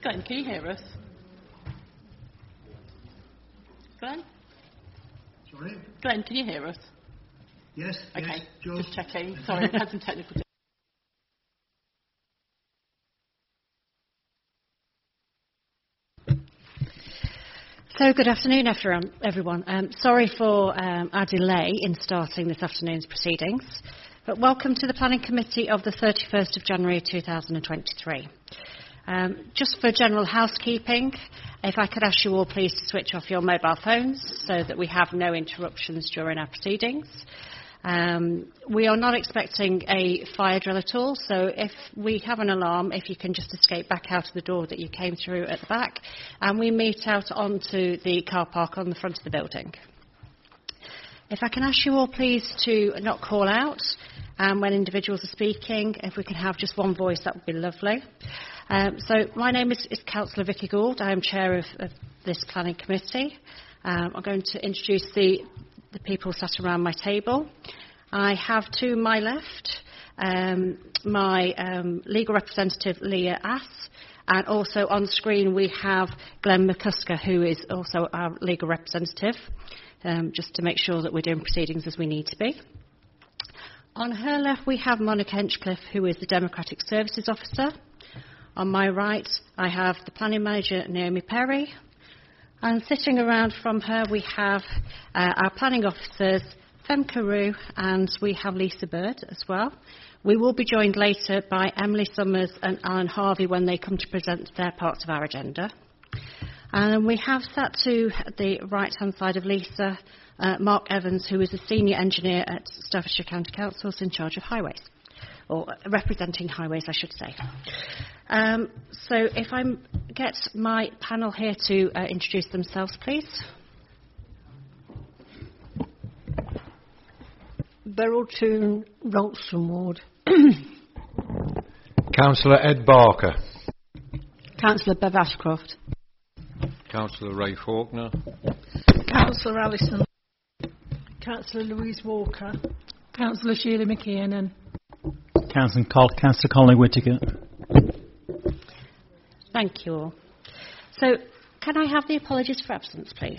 Glenn, can you hear us? Glenn? Sorry? Glenn, can you hear us? Yes. Okay, yes, George. just checking. Sorry, we had some technical So good afternoon, everyone. Sorry for our delay in starting this afternoon's proceedings, but welcome to the Planning Committee of the 31st of January 2023. Just for general housekeeping, if I could ask you all please to switch off your mobile phones so that we have no interruptions during our proceedings. We are not expecting a fire drill at all, so if we have an alarm, if you can just escape back out of the door that you came through at the back, and we meet out onto the car park on the front of the building. If I can ask you all please to not call out when individuals are speaking, if we can have just one voice, that would be lovely. So my name is Councillor Vicky Gould. I am chair of this planning committee. I'm going to introduce the people sat around my table. I have to my left my legal representative Leah Ass, and also on screen we have Glenn McCusker, who is also our legal representative, just to make sure that we're doing proceedings as we need to be. On her left we have Monica Henchcliffe, who is the Democratic Services Officer. On my right I have the Planning Manager Naomi Perry. And sitting around from her, we have our planning officers, Fem Carew, and we have Lisa Bird as well. We will be joined later by Emily Summers and Alan Harvey when they come to present their parts of our agenda. And we have sat to the right-hand side of Lisa, Mark Evans, who is a senior engineer at Staffordshire County Council in charge of highways, or representing highways, I should say. So if I get my panel here to introduce themselves, please. Beryl Toon, Roxton Ward. Councillor Ed Barker. Councillor Bev Ashcroft. Councillor Ray Faulkner. Councillor Alison. Councillor Louise Walker. Councillor Sheila McKiernan. Councillor Colin Whittaker. Thank you all. So, can I have the apologies for absence, please?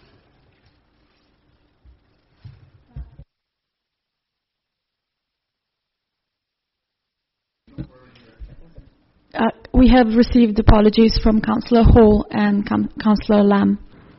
We have received apologies from Councillor Hall and Councillor Lamb.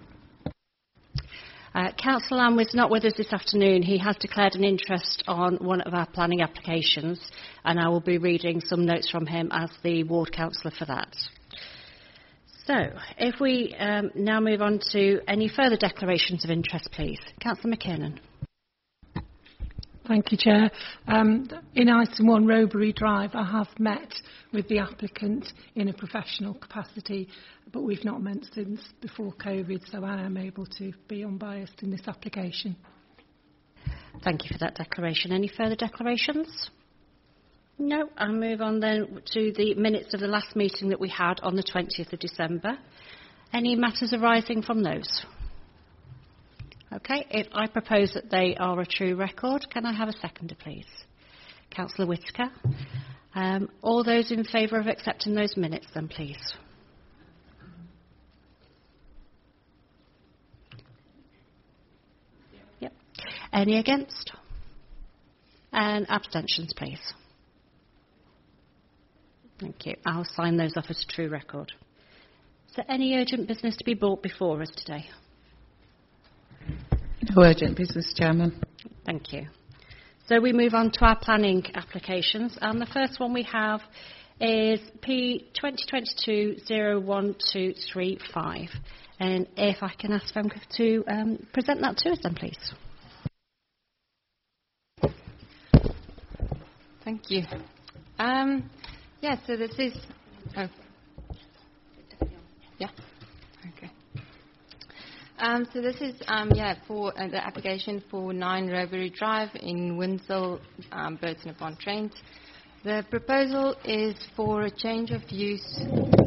Councillor Lamb is not with us this afternoon. He has declared an interest on one of our planning applications, and I will be reading some notes from him as the ward councillor for that. So, if we now move on to any further declarations of interest, please. Councillor McKiernan. Thank you, Chair. In item 1, Robury Drive, I have met with the applicant in a professional capacity, but we've not met since before COVID, so I am able to be unbiased in this application. Thank you for that declaration. Any further declarations? No. I'll move on then to the minutes of the last meeting that we had on the 20th of December. Any matters arising from those? Okay, if I propose that they are a true record, can I have a seconder, please? Councillor Whittaker. All those in favour of accepting those minutes, then, please. Yep. Any against? And abstentions, please. Thank you. I'll sign those off as a true record. Is there any urgent business to be brought before us today? No urgent business, Chairman. Thank you. So we move on to our planning applications, and the first one we have is P 2022-01235. And if I can ask Femke to present that to us then, please. Thank you. So this is... Oh. Yeah. Okay. So this is for the application for 9 Robury Drive in Winshill, Burton-upon-Trent. The proposal is for a change of use.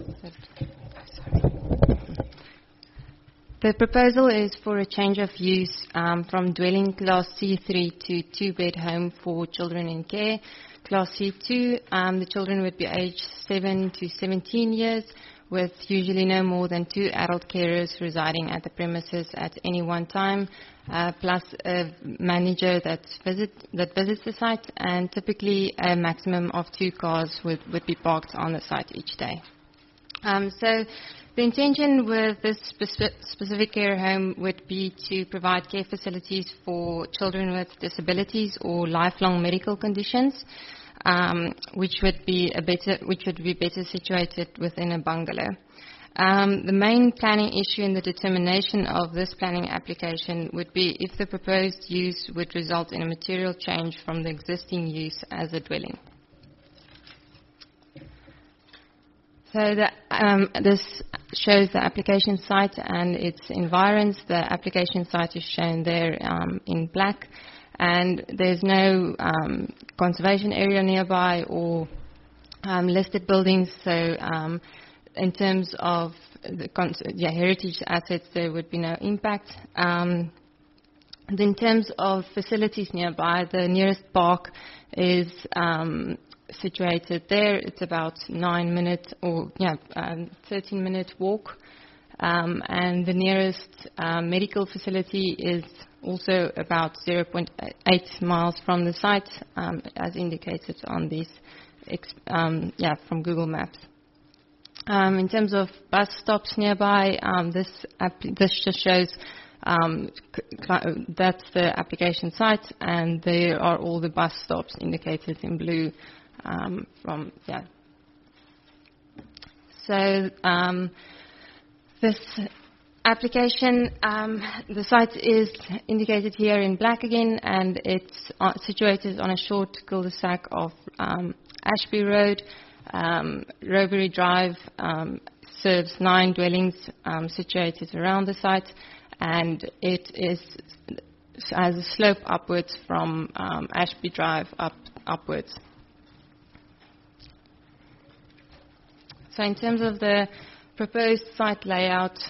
The proposal is for a change of use from dwelling class C3 to 2-bed home for children in care. Class C2, the children would be aged 7 to 17 years, with usually no more than 2 adult carers residing at the premises at any one time, plus a manager that visits the site, and typically a maximum of 2 cars would be parked on the site each day. So the intention with this specific care home would be to provide care facilities for children with disabilities or lifelong medical conditions, which would be better situated within a bungalow. The main planning issue in the determination of this planning application would be if the proposed use would result in a material change from the existing use as a dwelling. So this shows the application site and its environs. The application site is shown there in black, and there's no conservation area nearby or listed buildings. So in terms of the heritage assets, there would be no impact. In terms of facilities nearby, the nearest park is situated there. It's about 9-minute or 13-minute walk, and the nearest medical facility is also about 0.8 miles from the site, as indicated on this from Google Maps. In terms of bus stops nearby, this just shows that's the application site, and there are all the bus stops indicated in blue. So this application, the site is indicated here in black again, and it's situated on a short cul-de-sac of Ashby Road. Robury Drive serves 9 dwellings situated around the site, and it has a slope upwards from Ashby Drive upwards. So in terms of the proposed site layout,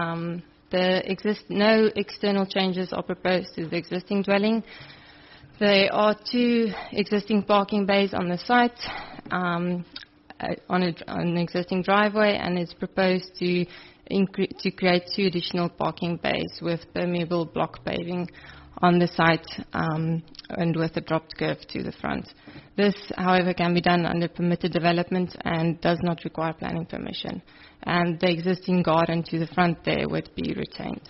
no external changes are proposed to the existing dwelling. There are 2 existing parking bays on the site on an existing driveway, and it's proposed to create 2 additional parking bays with permeable block paving on the site and with a dropped curve to the front. This, however, can be done under permitted development and does not require planning permission. And the existing garden to the front there would be retained.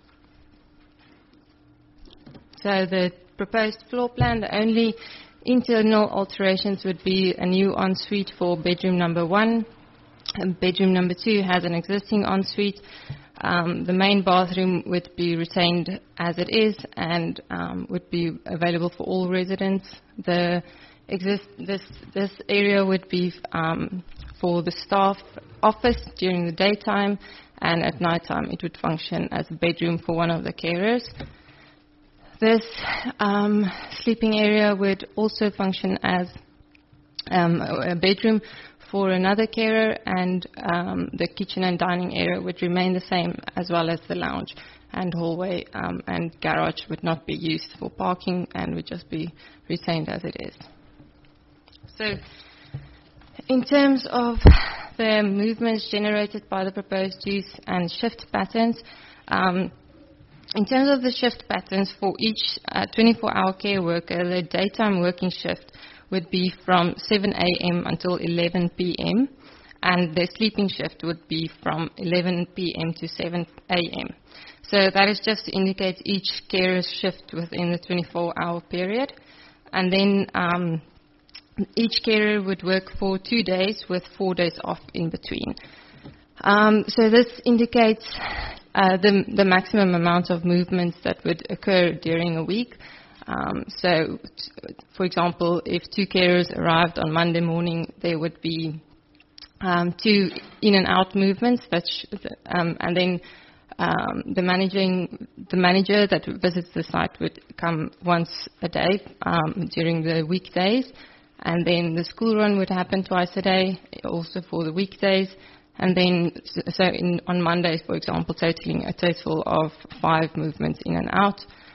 So the proposed floor plan, the only internal alterations would be a new ensuite for bedroom number 1. And bedroom number 2 has an existing ensuite. The main bathroom would be retained as it is and would be available for all residents. This area would be for the staff office during the daytime, and at night time it would function as a bedroom for one of the carers. This sleeping area would also function as a bedroom for another carer, and the kitchen and dining area would remain the same, as well as the lounge and hallway and garage would not be used for parking and would just be retained as it is. So in terms of the movements generated by the proposed use and shift patterns, in terms of the shift patterns for each 24-hour care worker, the daytime working shift would be from 7 a.m. until 11 p.m. and the sleeping shift would be from 11 p.m. to 7 a.m. So that is just to indicate each carer's shift within the 24-hour period. And then each carer would work for 2 days with 4 days off in between. So this indicates the maximum amount of movements that would occur during a week. So, for example, if 2 carers arrived on Monday morning, there would be 2 in and out movements, and then the manager that visits the site would come once a day during the weekdays, and then the school run would happen twice a day, also for the weekdays, and then on Mondays, for example, totaling a total of 5 movements in and out.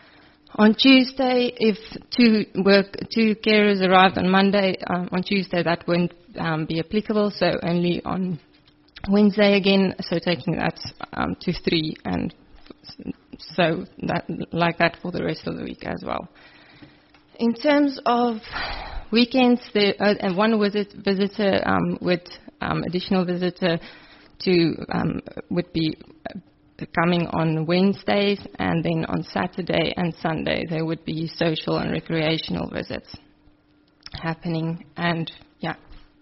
On Tuesday, if two carers arrived on Monday, on Tuesday that wouldn't be applicable, so only on Wednesday again, so taking that to 3, and so that like that for the rest of the week as well. In terms of weekends, and one visitor with additional visitor would be coming on Wednesdays, and then on Saturday and Sunday there would be social and recreational visits happening. And yeah,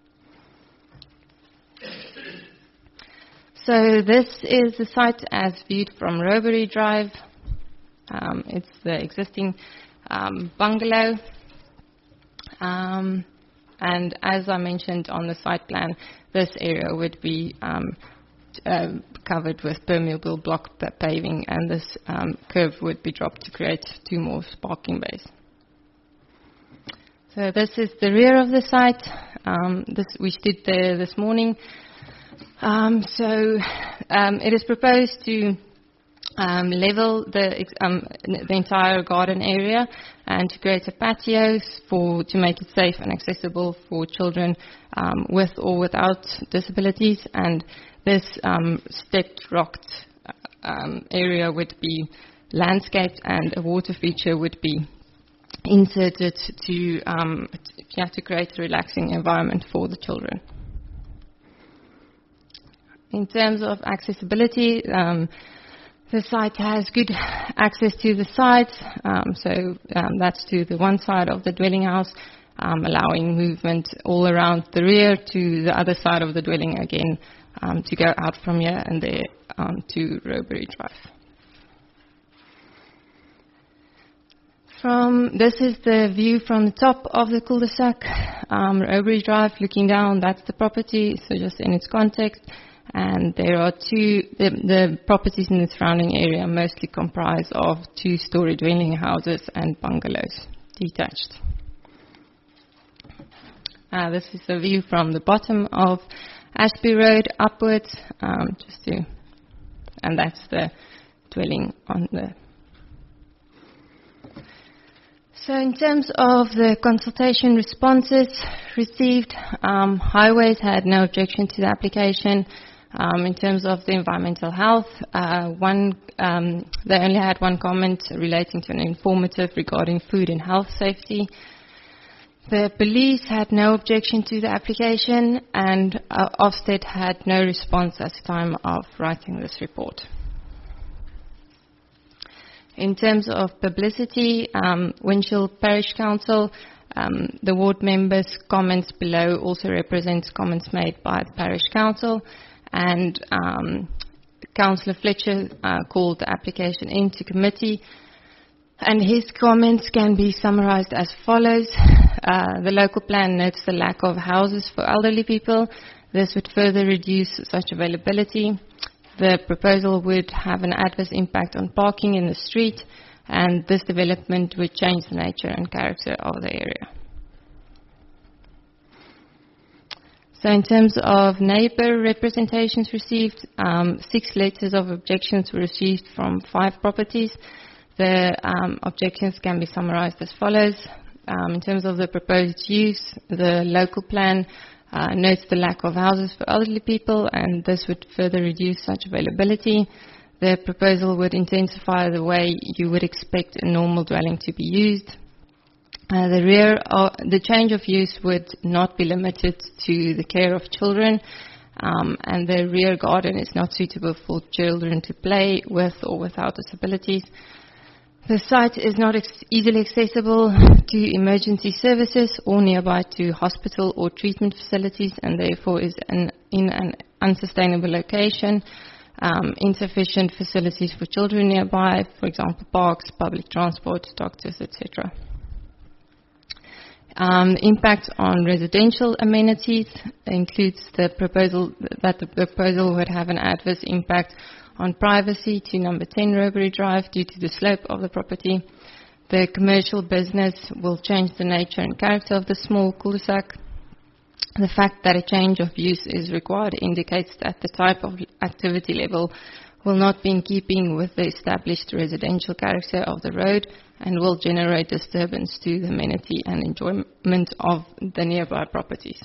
so this is the site as viewed from Robury Drive. It's the existing bungalow, and as I mentioned on the site plan, this area would be covered with permeable block paving, and this curve would be dropped to create 2 more parking bays. So this is the rear of the site. We stood there this morning. It is proposed to level the entire garden area and to create a patio to make it safe and accessible for children with or without disabilities. And this stepped rocked area would be landscaped, and a water feature would be inserted to create a relaxing environment for the children. In terms of accessibility, the site has good access to the sides, that's to the one side of the dwelling house, allowing movement all around the rear to the other side of the dwelling again, to go out from here and there to Robury Drive. This is the view from the top of the cul-de-sac, Robury Drive, looking down, that's the property, so just in its context. And there are the properties in the surrounding area mostly comprise of 2-story dwelling houses and bungalows, detached. This is the view from the bottom of Ashby Road upwards, and that's the dwelling on the. So in terms of the consultation responses received, Highways had no objection to the application. In terms of the environmental health, they only had one comment relating to an informative regarding food and health safety. The police had no objection to the application, and Ofsted had no response at the time of writing this report. In terms of publicity, Winchell Parish Council, the ward members' comments below also represents comments made by the Parish Council, and Councillor Fletcher called the application into committee, and his comments can be summarised as follows. The local plan notes the lack of houses for elderly people. This would further reduce such availability. The proposal would have an adverse impact on parking in the street, and this development would change the nature and character of the area. So in terms of neighbour representations received, 6 letters of objections were received from 5 properties. The objections can be summarised as follows. In terms of the proposed use, the local plan notes the lack of houses for elderly people, and this would further reduce such availability. The proposal would intensify the way you would expect a normal dwelling to be used. The change of use would not be limited to the care of children, and the rear garden is not suitable for children to play with or without disabilities. The site is not easily accessible to emergency services or nearby to hospital or treatment facilities, and therefore is in an unsustainable location. Insufficient facilities for children nearby, for example, parks, public transport, doctors, etc. Impact on residential amenities includes the proposal would have an adverse impact on privacy to number 10 Robury Drive due to the slope of the property. The commercial business will change the nature and character of the small cul-de-sac. The fact that a change of use is required indicates that the type of activity level will not be in keeping with the established residential character of the road and will generate disturbance to the amenity and enjoyment of the nearby properties.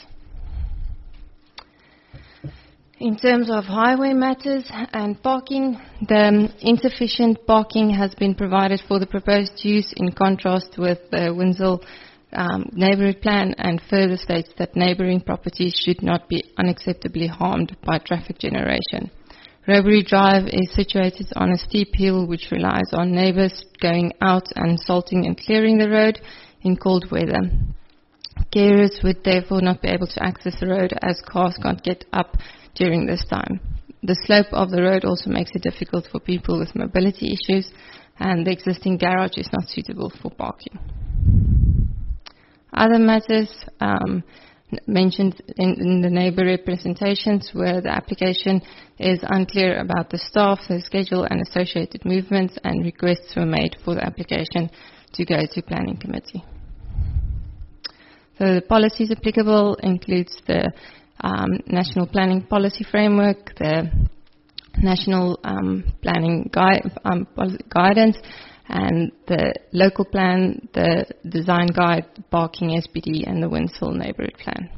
In terms of highway matters and parking, the insufficient parking has been provided for the proposed use in contrast with the Windsor neighbourhood plan, and further states that neighbouring properties should not be unacceptably harmed by traffic generation. Robury Drive is situated on a steep hill which relies on neighbours going out and salting and clearing the road in cold weather. Carers would therefore not be able to access the road as cars can't get up during this time. The slope of the road also makes it difficult for people with mobility issues, and the existing garage is not suitable for parking. Other matters mentioned in the neighbour representations where the application is unclear about the staff, the schedule and associated movements, and requests were made for the application to go to Planning Committee. So the policies applicable includes the National Planning Policy Framework, the National Planning Guidance, and the Local Plan, the Design Guide, the Parking SPD, and the Windsor Neighbourhood Plan.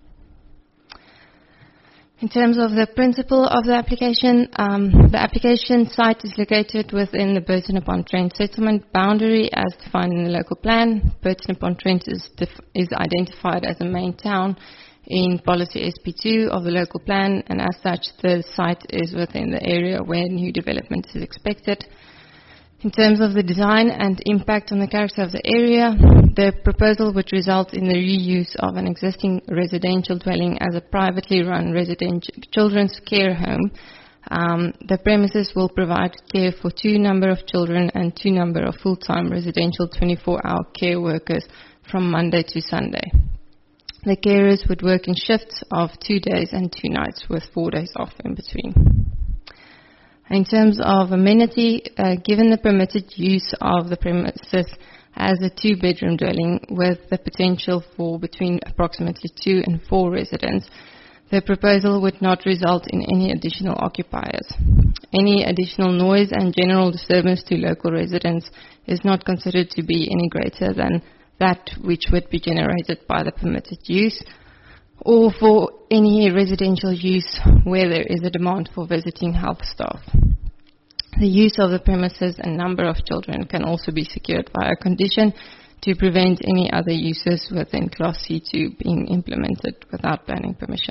In terms of the principle of the application site is located within the Burton-upon-Trent settlement boundary as defined in the local plan. Burton-upon-Trent is identified as a main town in policy SP2 of the local plan, and as such the site is within the area where new development is expected. In terms of the design and impact on the character of the area, the proposal would result in the reuse of an existing residential dwelling as a privately run residential children's care home. The premises will provide care for 2 number of children and 2 number of full-time residential 24-hour care workers from Monday to Sunday. The carers would work in shifts of 2 days and 2 nights with 4 days off in between. In terms of amenity, given the permitted use of the premises as a 2-bedroom dwelling with the potential for between approximately 2 and 4 residents, the proposal would not result in any additional occupiers. Any additional noise and general disturbance to local residents is not considered to be any greater than that which would be generated by the permitted use, or for any residential use where there is a demand for visiting health staff. The use of the premises and number of children can also be secured by a condition to prevent any other uses within Class C2 being implemented without planning permission.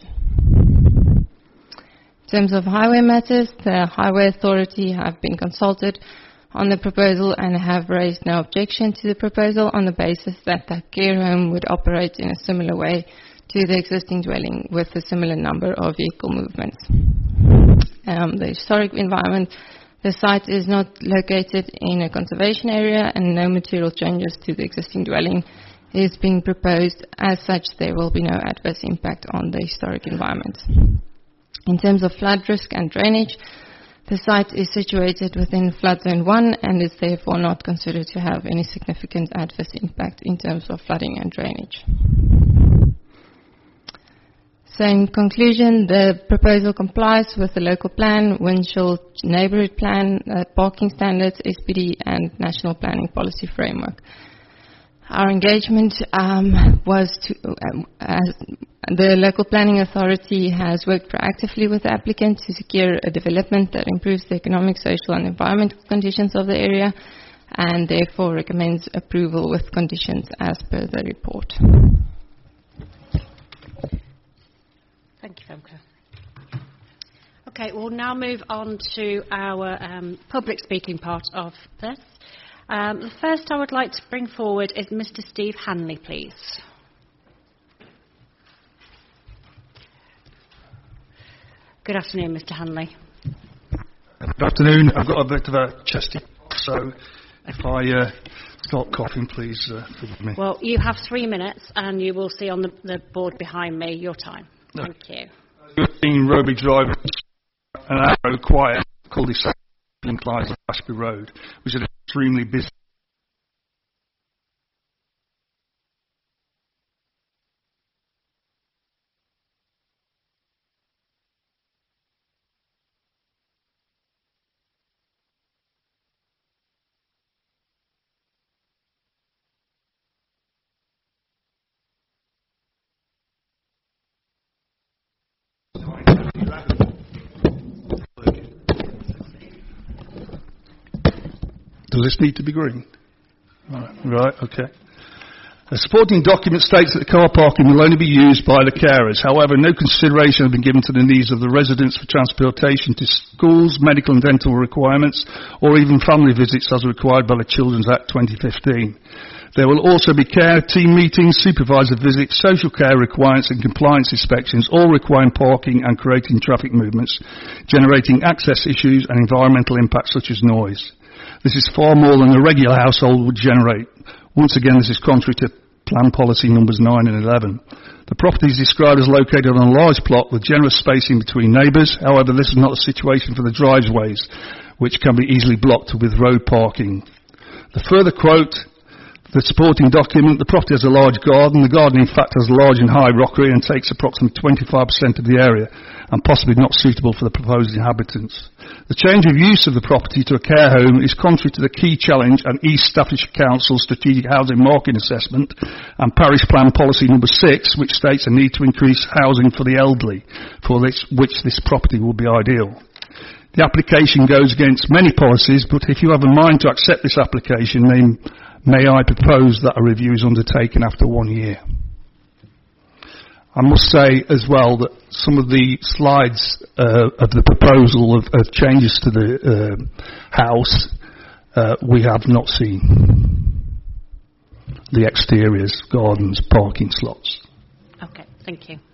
In terms of highway matters, the Highway Authority have been consulted on the proposal and have raised no objection to the proposal on the basis that the care home would operate in a similar way to the existing dwelling with a similar number of vehicle movements. The historic environment, the site is not located in a conservation area and no material changes to the existing dwelling is being proposed. As such, there will be no adverse impact on the historic environment. In terms of flood risk and drainage, the site is situated within Flood Zone 1 and is therefore not considered to have any significant adverse impact in terms of flooding and drainage. So in conclusion, the proposal complies with the local plan, Windsor neighbourhood plan, parking standards, SPD and national planning policy framework. Our engagement was to, the local planning authority has worked proactively with the applicant to secure a development that improves the economic, social and environmental conditions of the area and therefore recommends approval with conditions as per the report. Thank you, Femke. Okay, we'll now move on to our public speaking part of this. The first I would like to bring forward is Mr. Steve Hanley, please. Good afternoon, Mr. Hanley. Good afternoon. I've got a bit of a chesty cough, so if I start coughing, please forgive me. Well, you have 3 minutes, and you will see on the board behind me your time. No. Thank you. You've seen Roby Drive, an arrow quiet cul-de-sac implies on Ashby Road, which is extremely busy. Does this need to be green? Right, okay. A supporting document states that the car parking will only be used by the carers. However, no consideration has been given to the needs of the residents for transportation to schools, medical and dental requirements, or even family visits as required by the Children's Act 2015. There will also be care team meetings, supervisor visits, social care requirements and compliance inspections, all requiring parking and creating traffic movements, generating access issues and environmental impacts such as noise. This is far more than a regular household would generate. Once again, this is contrary to Plan Policy numbers 9 and 11. The property is described as located on a large plot with generous spacing between neighbours. However, this is not the situation for the driveways, which can be easily blocked with road parking. The further quote, the supporting document, the property has a large garden. The garden, in fact, has large and high rockery and takes approximately 25% of the area and possibly not suitable for the proposed inhabitants. The change of use of the property to a care home is contrary to the key challenge and East Staffordshire Council Strategic Housing Market Assessment and Parish Plan Policy number 6, which states a need to increase housing for the elderly, for which this property will be ideal. The application goes against many policies, but if you have a mind to accept this application, then may I propose that a review is undertaken after 1 year. I must say as well that some of the slides of the proposal of changes to the house we have not seen. The exteriors, gardens, parking slots. Okay, thank you.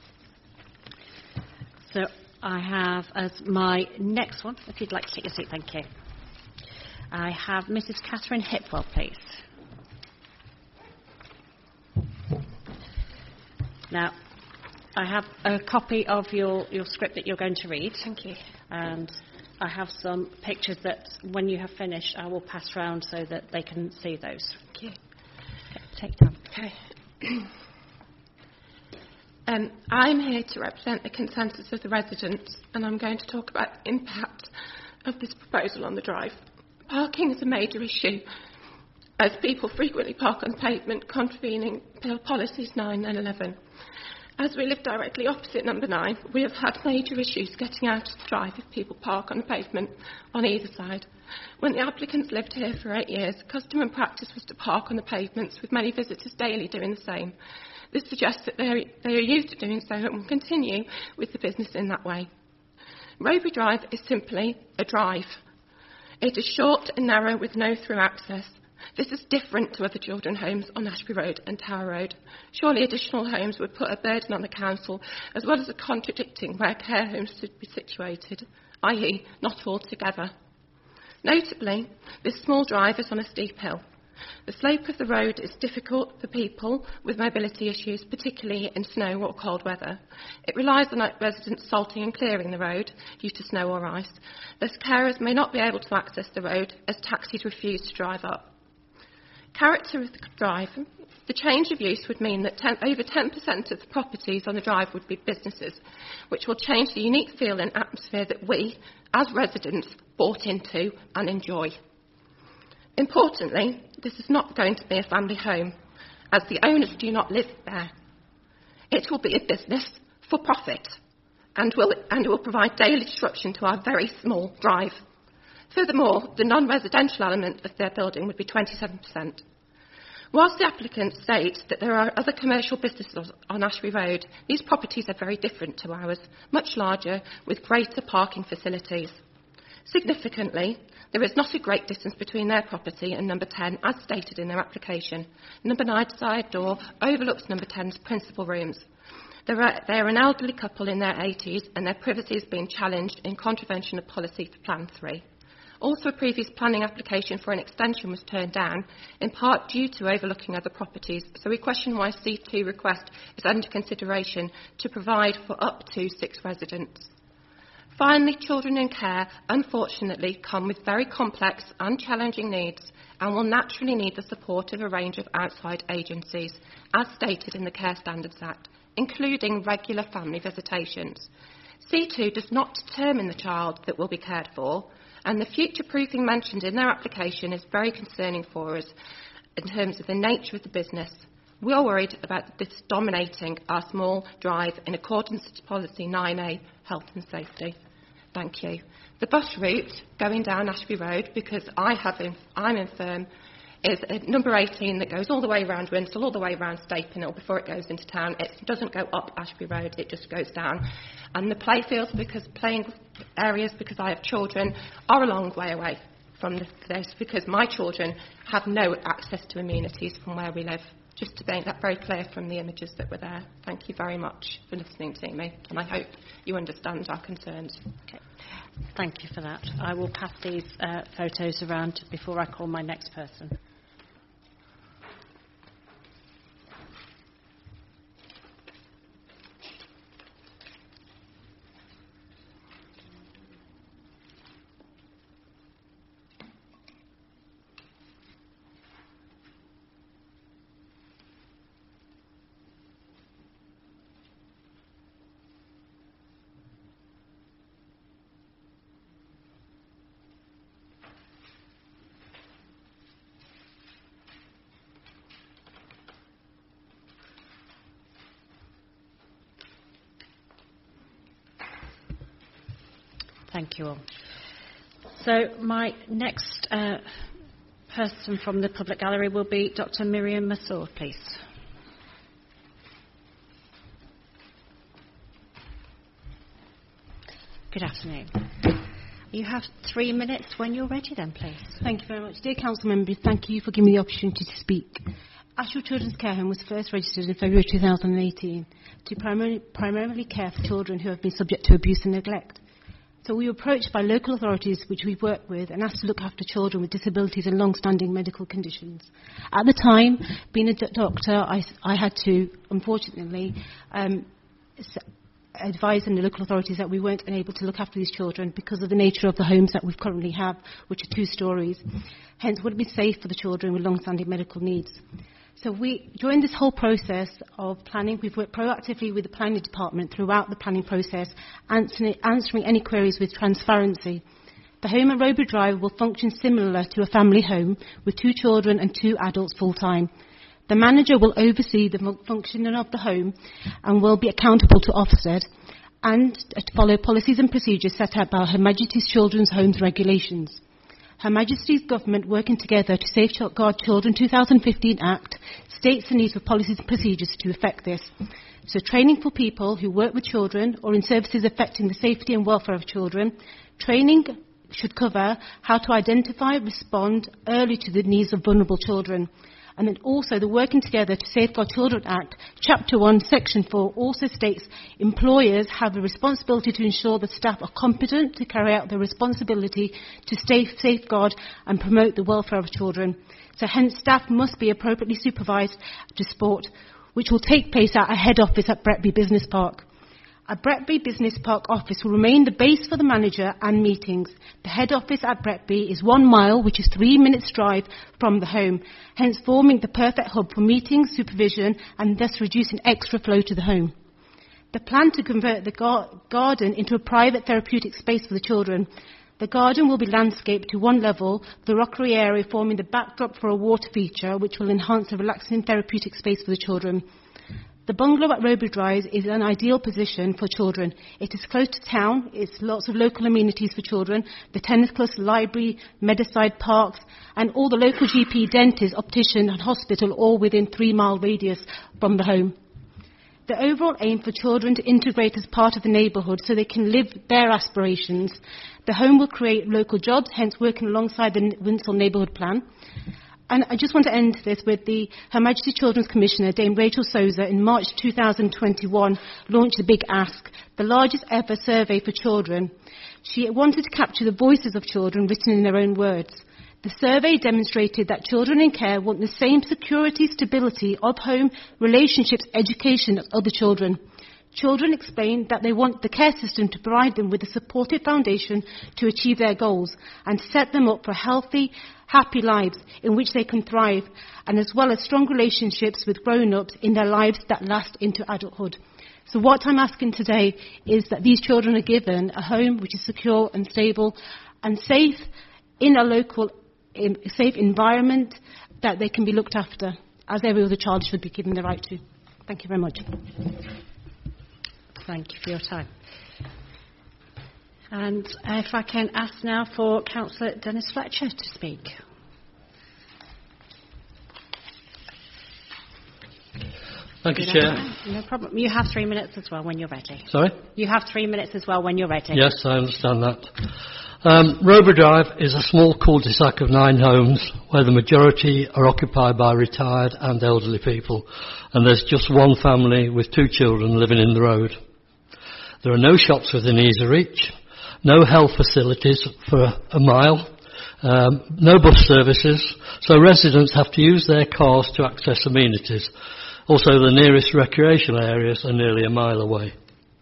So I have as my next one, if you'd like to take your seat, thank you. I have Mrs. Catherine Hipwell, please. Now, I have a copy of your script that you're going to read. Thank you. And I have some pictures that, when you have finished, I will pass round so that they can see those. Thank you. Okay, take time. Okay. I'm here to represent the consensus of the residents, and I'm going to talk about the impact of this proposal on the drive. Parking is a major issue, as people frequently park on pavement, contravening policies 9 and 11. As we live directly opposite number 9, we have had major issues getting out of the drive if people park on the pavement on either side. When the applicants lived here for 8 years, custom and practice was to park on the pavements, with many visitors daily doing the same. This suggests that they are used to doing so and will continue with the business in that way. Roby Drive is simply a drive. It is short and narrow with no through access. This is different to other children homes on Ashby Road and Tower Road. Surely additional homes would put a burden on the council, as well as contradicting where care homes should be situated, i.e. not all together. Notably, this small drive is on a steep hill. The slope of the road is difficult for people with mobility issues, particularly in snow or cold weather. It relies on residents salting and clearing the road due to snow or ice. Thus, carers may not be able to access the road as taxis refuse to drive up. Character of the drive. The change of use would mean that over 10% of the properties on the drive would be businesses, which will change the unique feel and atmosphere that we, as residents, bought into and enjoy. Importantly, this is not going to be a family home, as the owners do not live there. It will be a business for profit and will provide daily disruption to our very small drive. Furthermore, the non-residential element of their building would be 27%. Whilst the applicant states that there are other commercial businesses on Ashby Road, these properties are very different to ours, much larger with greater parking facilities. Significantly, there is not a great distance between their property and number 10, as stated in their application. Number 9's side door overlooks number 10's principal rooms. They are an elderly couple in their 80s, and their privacy is being challenged in contravention of policy for Plan 3. Also, a previous planning application for an extension was turned down, in part due to overlooking other properties, so we question why C2 request is under consideration to provide for up to 6 residents. Finally, children in care, unfortunately, come with very complex and challenging needs and will naturally need the support of a range of outside agencies, as stated in the Care Standards Act, including regular family visitations. C2 does not determine the child that will be cared for, and the future-proofing mentioned in their application is very concerning for us in terms of the nature of the business. We are worried about this dominating our small drive in accordance to Policy 9A, Health and Safety. Thank you. The bus route going down Ashby Road, because I'm infirm, is number 18 that goes all the way around Winston, all the way around Stapenhill before it goes into town. It doesn't go up Ashby Road, it just goes down. And the playfields, playing areas, because I have children, are a long way away from this, because my children have no access to amenities from where we live. Just to make that very clear from the images that were there. Thank you very much for listening to me, and I hope you understand our concerns. Okay. Thank you for that. I will pass these photos around before I call my next person. Thank you all. So my next person from the public gallery will be Dr. Miriam Massoud, please. Good afternoon. You have 3 minutes when you're ready then, please. Thank you very much. Dear Council members, thank you for giving me the opportunity to speak. Ashfield Children's Care Home was first registered in February 2018 to primarily care for children who have been subject to abuse and neglect. So we were approached by local authorities which we work with and asked to look after children with disabilities and long-standing medical conditions. At the time, being a doctor, I had to, unfortunately, advise the local authorities that we weren't able to look after these children because of the nature of the homes that we currently have, which are 2 stories. Hence, it wouldn't be safe for the children with long-standing medical needs. So during this whole process of planning, we've worked proactively with the planning department throughout the planning process, answering any queries with transparency. The home at Robury Drive will function similar to a family home with 2 children and 2 adults full-time. The manager will oversee the functioning of the home and will be accountable to Ofsted and to follow policies and procedures set out by Her Majesty's Children's Homes Regulations. Her Majesty's Government Working Together to Safeguard Children 2015 Act states the need for policies and procedures to effect this. So training for people who work with children or in services affecting the safety and welfare of children. Training should cover how to identify, respond early to the needs of vulnerable children. And then also the Working Together to Safeguard Children Act, Chapter 1, Section 4, also states employers have a responsibility to ensure that staff are competent to carry out their responsibility to safeguard and promote the welfare of children. So hence staff must be appropriately supervised to support, which will take place at a head office at Bretby Business Park. A Bretby Business Park office will remain the base for the manager and meetings. The head office at Bretby is 1 mile, which is 3 minutes drive from the home, hence forming the perfect hub for meetings, supervision, and thus reducing extra flow to the home. The plan to convert the garden into a private therapeutic space for the children. The garden will be landscaped to 1 level, the rockery area forming the backdrop for a water feature, which will enhance a relaxing therapeutic space for the children. The bungalow at Robury Drive is an ideal position for children. It is close to town, it's lots of local amenities for children, the tennis club, library, Meadowside parks, and all the local GP, dentist, optician and hospital all within 3-mile radius from the home. The overall aim for children to integrate as part of the neighbourhood so they can live their aspirations. The home will create local jobs, hence working alongside the Winshill Neighbourhood Plan. And I just want to end this with Her Majesty Children's Commissioner, Dame Rachel Souza, in March 2021, launched the Big Ask, the largest ever survey for children. She wanted to capture the voices of children written in their own words. The survey demonstrated that children in care want the same security, stability of home, relationships, education as other children. Children explained that they want the care system to provide them with a supportive foundation to achieve their goals and set them up for healthy, happy lives in which they can thrive, and as well as strong relationships with grown-ups in their lives that last into adulthood. So what I'm asking today is that these children are given a home which is secure and stable and safe in a local, safe environment that they can be looked after, as every other child should be given the right to. Thank you very much. Thank you for your time. And if I can ask now for Councillor Dennis Fletcher to speak. Thank you, Chair. No problem. You have 3 minutes as well when you're ready. Sorry? You have 3 minutes as well when you're ready. Yes, I understand that. Robury Drive is a small cul-de-sac of 9 homes where the majority are occupied by retired and elderly people, and there's just one family with 2 children living in the road. There are no shops within easy reach, no health facilities for a mile, no bus services, so residents have to use their cars to access amenities. Also, the nearest recreational areas are nearly a mile away.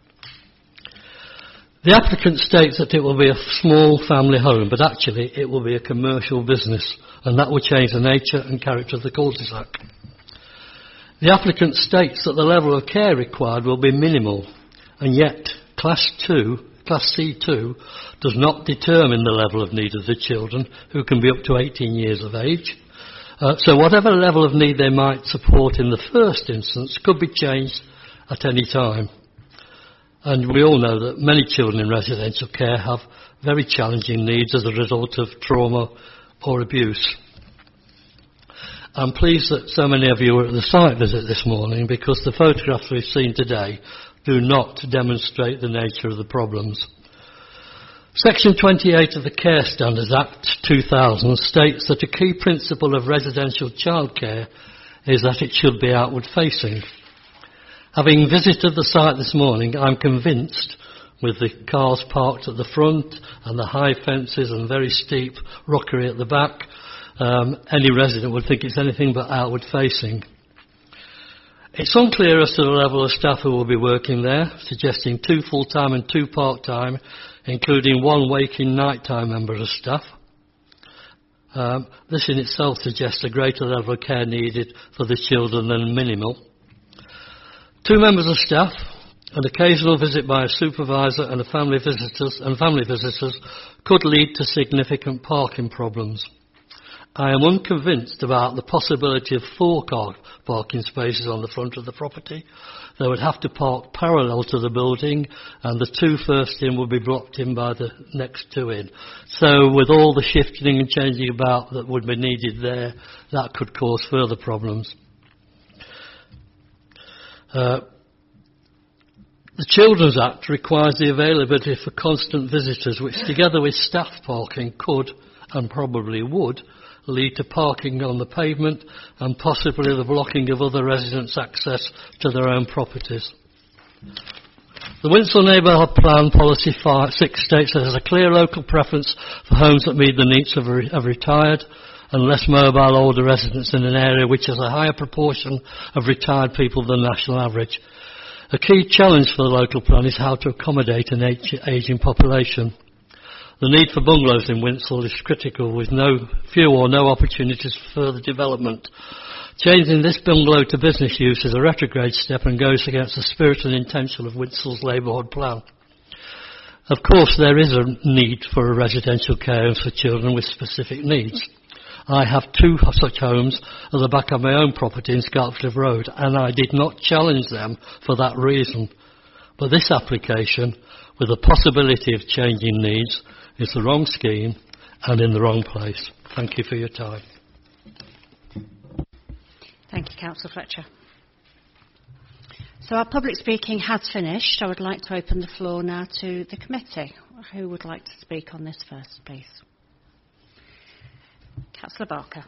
The applicant states that it will be a small family home, but actually it will be a commercial business, and that will change the nature and character of the cul-de-sac. The applicant states that the level of care required will be minimal, and yet Class C2 does not determine the level of need of the children, who can be up to 18 years of age. So whatever level of need they might support in the first instance could be changed at any time. And we all know that many children in residential care have very challenging needs as a result of trauma or abuse. I'm pleased that so many of you were at the site visit this morning, because the photographs we've seen today do not demonstrate the nature of the problems. Section 28 of the Care Standards Act 2000 states that a key principle of residential childcare is that it should be outward facing. Having visited the site this morning, I'm convinced, with the cars parked at the front and the high fences and very steep rockery at the back, any resident would think it's anything but outward facing. It's unclear as to the level of staff who will be working there, suggesting 2 full-time and 2 part-time, including 1 waking night-time member of staff. This in itself suggests a greater level of care needed for the children than minimal. 2 members of staff, an occasional visit by a supervisor and family visitors could lead to significant parking problems. I am unconvinced about the possibility of 4 car parking spaces on the front of the property. They would have to park parallel to the building, and the 2 first in would be blocked in by the next 2 in. So with all the shifting and changing about that would be needed there, that could cause further problems. The Children's Act requires the availability for constant visitors, which together with staff parking could, and probably would, lead to parking on the pavement and possibly the blocking of other residents' access to their own properties. The Winshill Neighbourhood Plan Policy 6 states that there is a clear local preference for homes that meet the needs of retired and less mobile older residents in an area which has a higher proportion of retired people than the national average. A key challenge for the local plan is how to accommodate an ageing population. The need for bungalows in Winshill is critical, with few or no opportunities for further development. Changing this bungalow to business use is a retrograde step and goes against the spirit and intention of Winshill's neighbourhood plan. Of course, there is a need for a residential care home for children with specific needs. I have 2 such homes at the back of my own property in Scarpcliffe Road, and I did not challenge them for that reason. But this application, with the possibility of changing needs, is the wrong scheme and in the wrong place. Thank you for your time. Thank you, Councillor Fletcher. So our public speaking has finished. I would like to open the floor now to the committee. Who would like to speak on this first, please? Councillor Barker.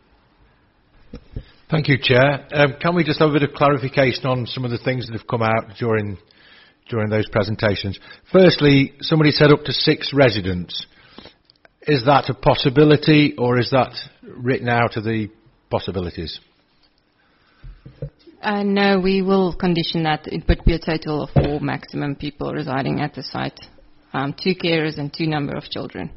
Thank you, Chair. Can we just have a bit of clarification on some of the things that have come out during those presentations? Firstly, somebody said up to 6 residents. Is that a possibility, or is that written out of the possibilities? No, we will condition that it would be a total of 4 maximum people residing at the site. 2 carers and 2 number of children.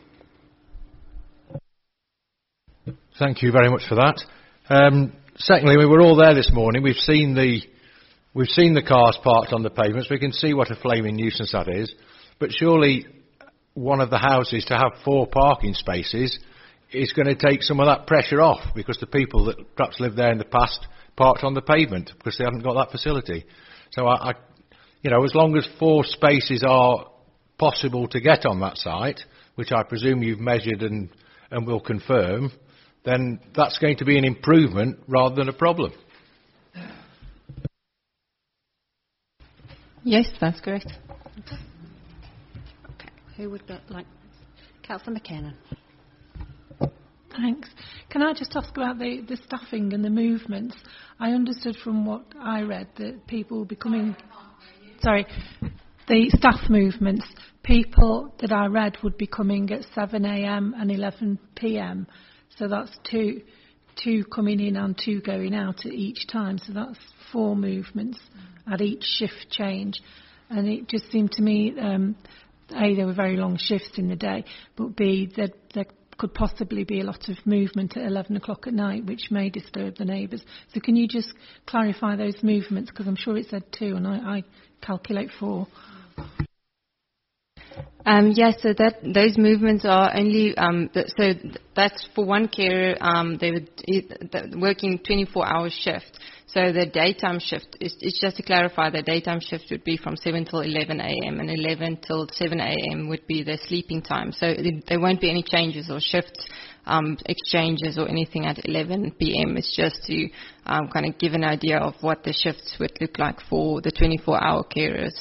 Thank you very much for that. Secondly, we were all there this morning. We've seen the cars parked on the pavements. We can see what a flaming nuisance that is. But surely one of the houses to have 4 parking spaces is going to take some of that pressure off, because the people that perhaps lived there in the past parked on the pavement because they haven't got that facility. So as long as 4 spaces are possible to get on that site, which I presume you've measured and will confirm, then that's going to be an improvement rather than a problem. Yes, that's correct. Okay. Who would like? Councillor McKinnon. Thanks. Can I just ask about the staffing and the movements? I understood from what I read that people will be coming... Sorry. The staff movements, people that I read would be coming at 7 a.m. and 11 p.m. So that's two coming in and 2 going out at each time. So that's 4 movements at each shift change. And it just seemed to me, A, there were very long shifts in the day, but B, there could possibly be a lot of movement at 11 o'clock at night, which may disturb the neighbours. So can you just clarify those movements? Because I'm sure it said 2 and I calculate 4. So those movements are only so that's for one carer. They would working 24-hour shift. So the daytime shift it's just to clarify. The daytime shift would be from 7 till 11 a.m. and 11 till 7 a.m. would be their sleeping time. So there won't be any changes or shifts, exchanges or anything at 11 p.m. It's just to kind of give an idea of what the shifts would look like for the 24-hour carers.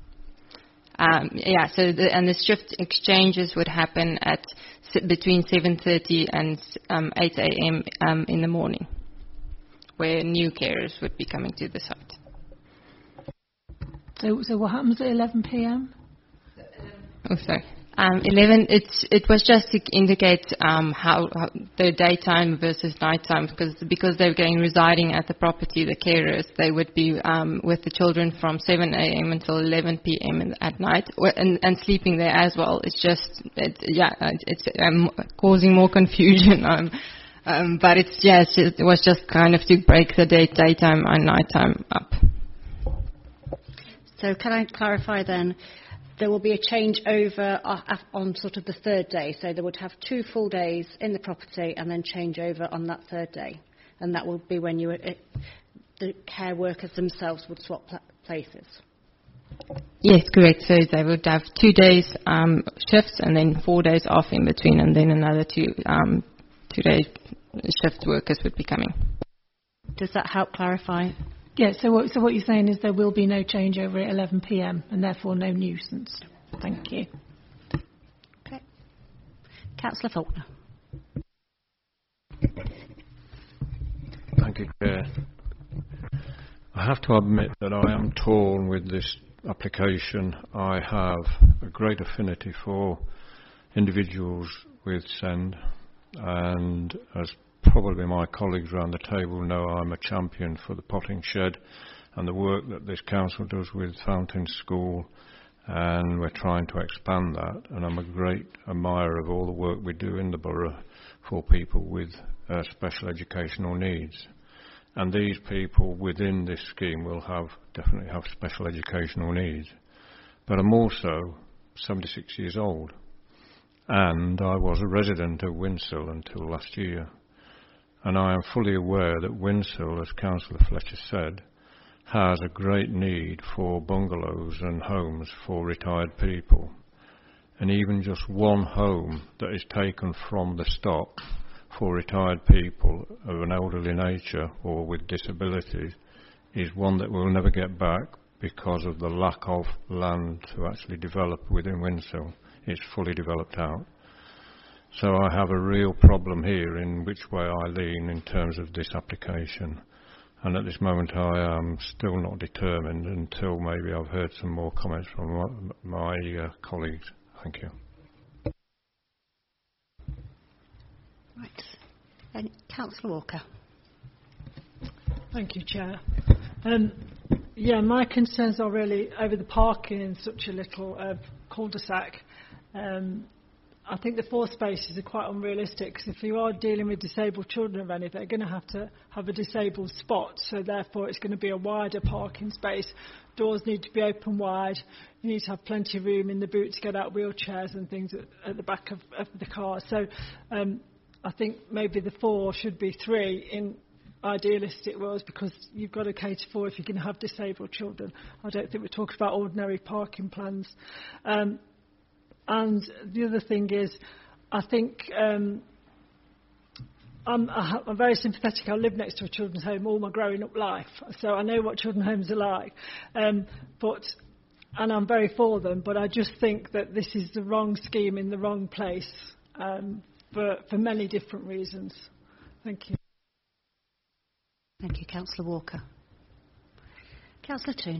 So the shift exchanges would happen at between 7:30 and 8 a.m. In the morning, where new carers would be coming to the site. So what happens at 11 p.m? Oh, sorry. 11. It was just to indicate how the daytime versus nighttime, because they're residing at the property. The carers, they would be with the children from 7 a.m. until 11 p.m. at night, and sleeping there as well. It's just it's causing more confusion. But it was just kind of to break the daytime and nighttime up. So can I clarify then? There will be a change over on sort of the 3rd day. So they would have 2 full days in the property and then change over on that 3rd day. And that will be when the care workers themselves would swap places. Yes, correct. So they would have 2 days shifts and then 4 days off in between, and then another 2 day shift workers would be coming. Does that help clarify? Yeah, so what you're saying is there will be no changeover at 11 p.m. and therefore no nuisance. Thank you. Okay. Councillor Faulkner. Thank you, Chair. I have to admit that I am torn with this application. I have a great affinity for individuals with SEND, and as probably my colleagues around the table know, I'm a champion for the potting shed and the work that this council does with Fountain School, and we're trying to expand that, and I'm a great admirer of all the work we do in the borough for people with special educational needs. And these people within this scheme will definitely have special educational needs. But I'm also 76 years old, and I was a resident of Winshill until last year. And I am fully aware that Winshill, as Councillor Fletcher said, has a great need for bungalows and homes for retired people. And even just one home that is taken from the stock for retired people of an elderly nature or with disabilities is one that we'll never get back because of the lack of land to actually develop within Winshill. It's fully developed out. So I have a real problem here in which way I lean in terms of this application. And at this moment I am still not determined until maybe I've heard some more comments from my colleagues. Thank you. Right. And Councillor Walker. Thank you, Chair. My concerns are really over the parking in such a little cul-de-sac. I think the 4 spaces are quite unrealistic, because if you are dealing with disabled children or any, they're going to have a disabled spot, so therefore it's going to be a wider parking space. Doors need to be open wide. You need to have plenty of room in the boot to get out wheelchairs and things at the back of the car. So I think maybe the 4 should be 3 in idealistic worlds, because you've got to cater for if you're going to have disabled children. I don't think we're talking about ordinary parking plans. And the other thing is, I think I'm very sympathetic. I lived next to a children's home all my growing up life, so I know what children's homes are like. And I'm very for them, but I just think that this is the wrong scheme in the wrong place for many different reasons. Thank you. Thank you, Councillor Walker. Councillor Toon.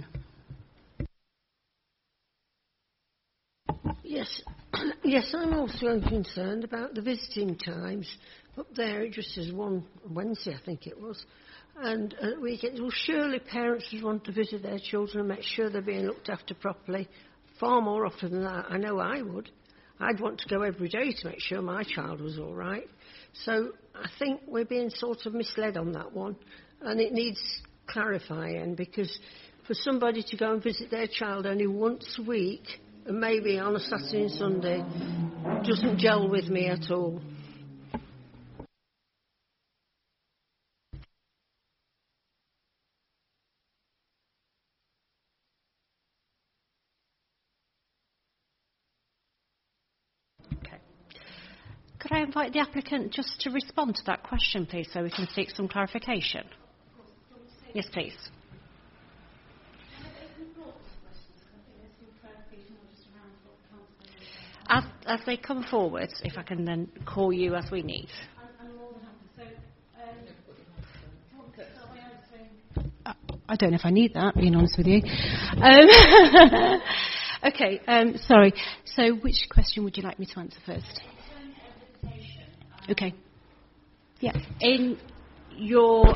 Yes, yes, I'm also concerned about the visiting times. Up there, it just says one Wednesday, I think it was. And at weekends, well, surely parents would want to visit their children and make sure they're being looked after properly far more often than that. I know I would. I'd want to go every day to make sure my child was all right. So I think we're being sort of misled on that one. And it needs clarifying, because for somebody to go and visit their child only once a week, and maybe on a Saturday and Sunday, doesn't gel with me at all. Okay. Could I invite the applicant just to respond to that question, please, so we can seek some clarification? Yes, please. As they come forward, if I can then call you as we need. I don't know if I need that, being honest with you. Okay, sorry. So which question would you like me to answer first? Okay. Yeah. In your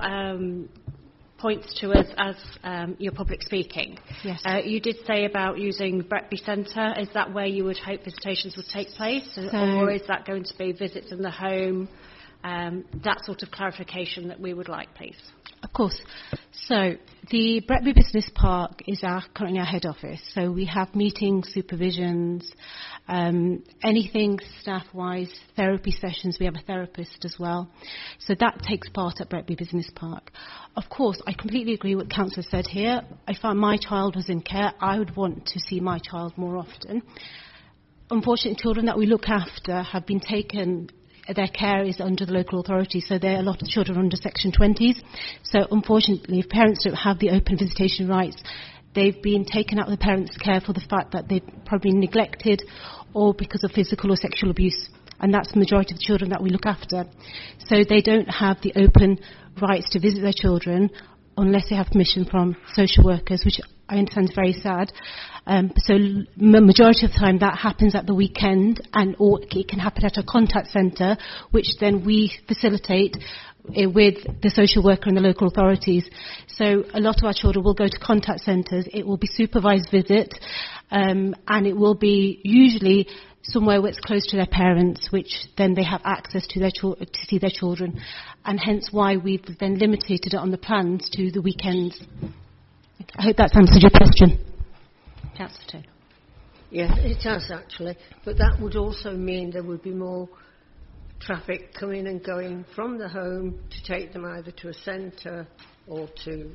points to us as your public speaking, yes. You did say about using Bretby Centre. Is that where you would hope visitations would take place? Or is that going to be visits in the home? That sort of clarification that we would like, please. Of course. So the Bretby Business Park is currently our head office. So we have meetings, supervisions, anything staff-wise, therapy sessions. We have a therapist as well. So that takes part at Bretby Business Park. Of course, I completely agree with what Councillor said here. If my child was in care, I would want to see my child more often. Unfortunately, children that we look after have been taken, their care is under the local authority, so there are a lot of children under Section 20s. So unfortunately, if parents don't have the open visitation rights, they've been taken out of the parents' care for the fact that they've probably neglected or because of physical or sexual abuse. And that's the majority of the children that we look after. So they don't have the open rights to visit their children unless they have permission from social workers, which I understand is very sad. So the majority of the time that happens at the weekend, or it can happen at a contact centre, which then we facilitate with the social worker and the local authorities. So a lot of our children will go to contact centres. It will be supervised visit, and it will be usually somewhere where it's close to their parents, which then they have access to to see their children, and hence why we've then limited it on the plans to the weekends. I hope that's answered your question. Councillor. Yeah, it has actually, but that would also mean there would be more traffic coming and going from the home to take them either to a centre or to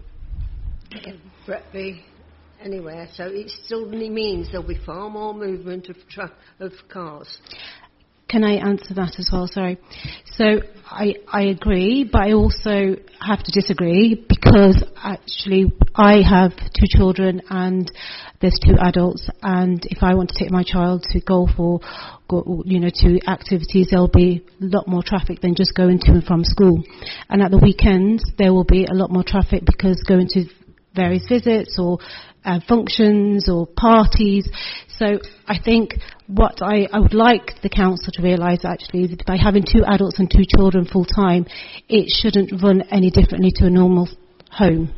Bretby, anywhere. So it still means there'll be far more movement of cars. Can I answer that as well? Sorry. So I agree, but I also have to disagree, because actually I have 2 children and there's 2 adults, and if I want to take my child to golf or to activities, there'll be a lot more traffic than just going to and from school. And at the weekends there will be a lot more traffic, because going to various visits or functions or parties. So I think what I would like the council to realise actually is that by having 2 adults and 2 children full time, it shouldn't run any differently to a normal home.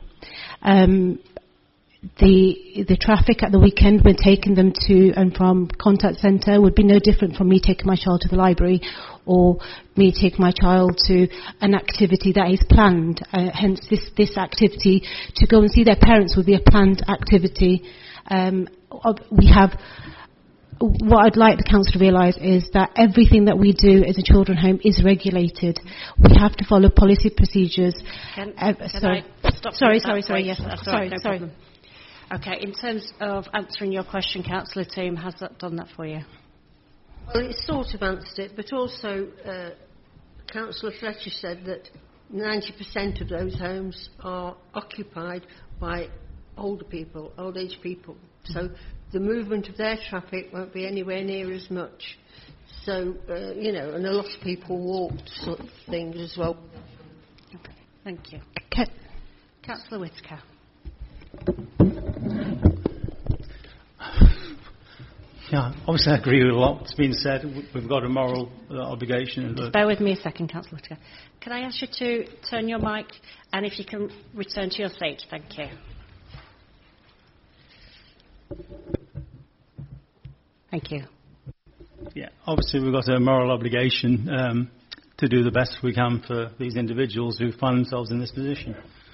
The traffic at the weekend when taking them to and from contact centre would be no different from me taking my child to the library or me taking my child to an activity that is planned. Hence this activity to go and see their parents would be a planned activity. What I'd like the council to realise is that everything that we do as a children's home is regulated. We have to follow policy procedures. Sorry. Yes, that's sorry. No problem. Okay, in terms of answering your question, Councillor Toom, has that done that for you? Well, it sort of answered it, but also Councillor Fletcher said that 90% of those homes are occupied by older people, old-age people. So the movement of their traffic won't be anywhere near as much. So, you know, and a lot of people walked sort of things as well. Okay, thank you. Councillor Whittaker. Yeah, obviously I agree with a lot that's been said. We've got a moral obligation. Just bear with me a second, Councillor Whittaker. Can I ask you to turn your mic, and if you can return to your seat, thank you. Thank you. Yeah, obviously we've got a moral obligation to do the best we can for these individuals who find themselves in this position.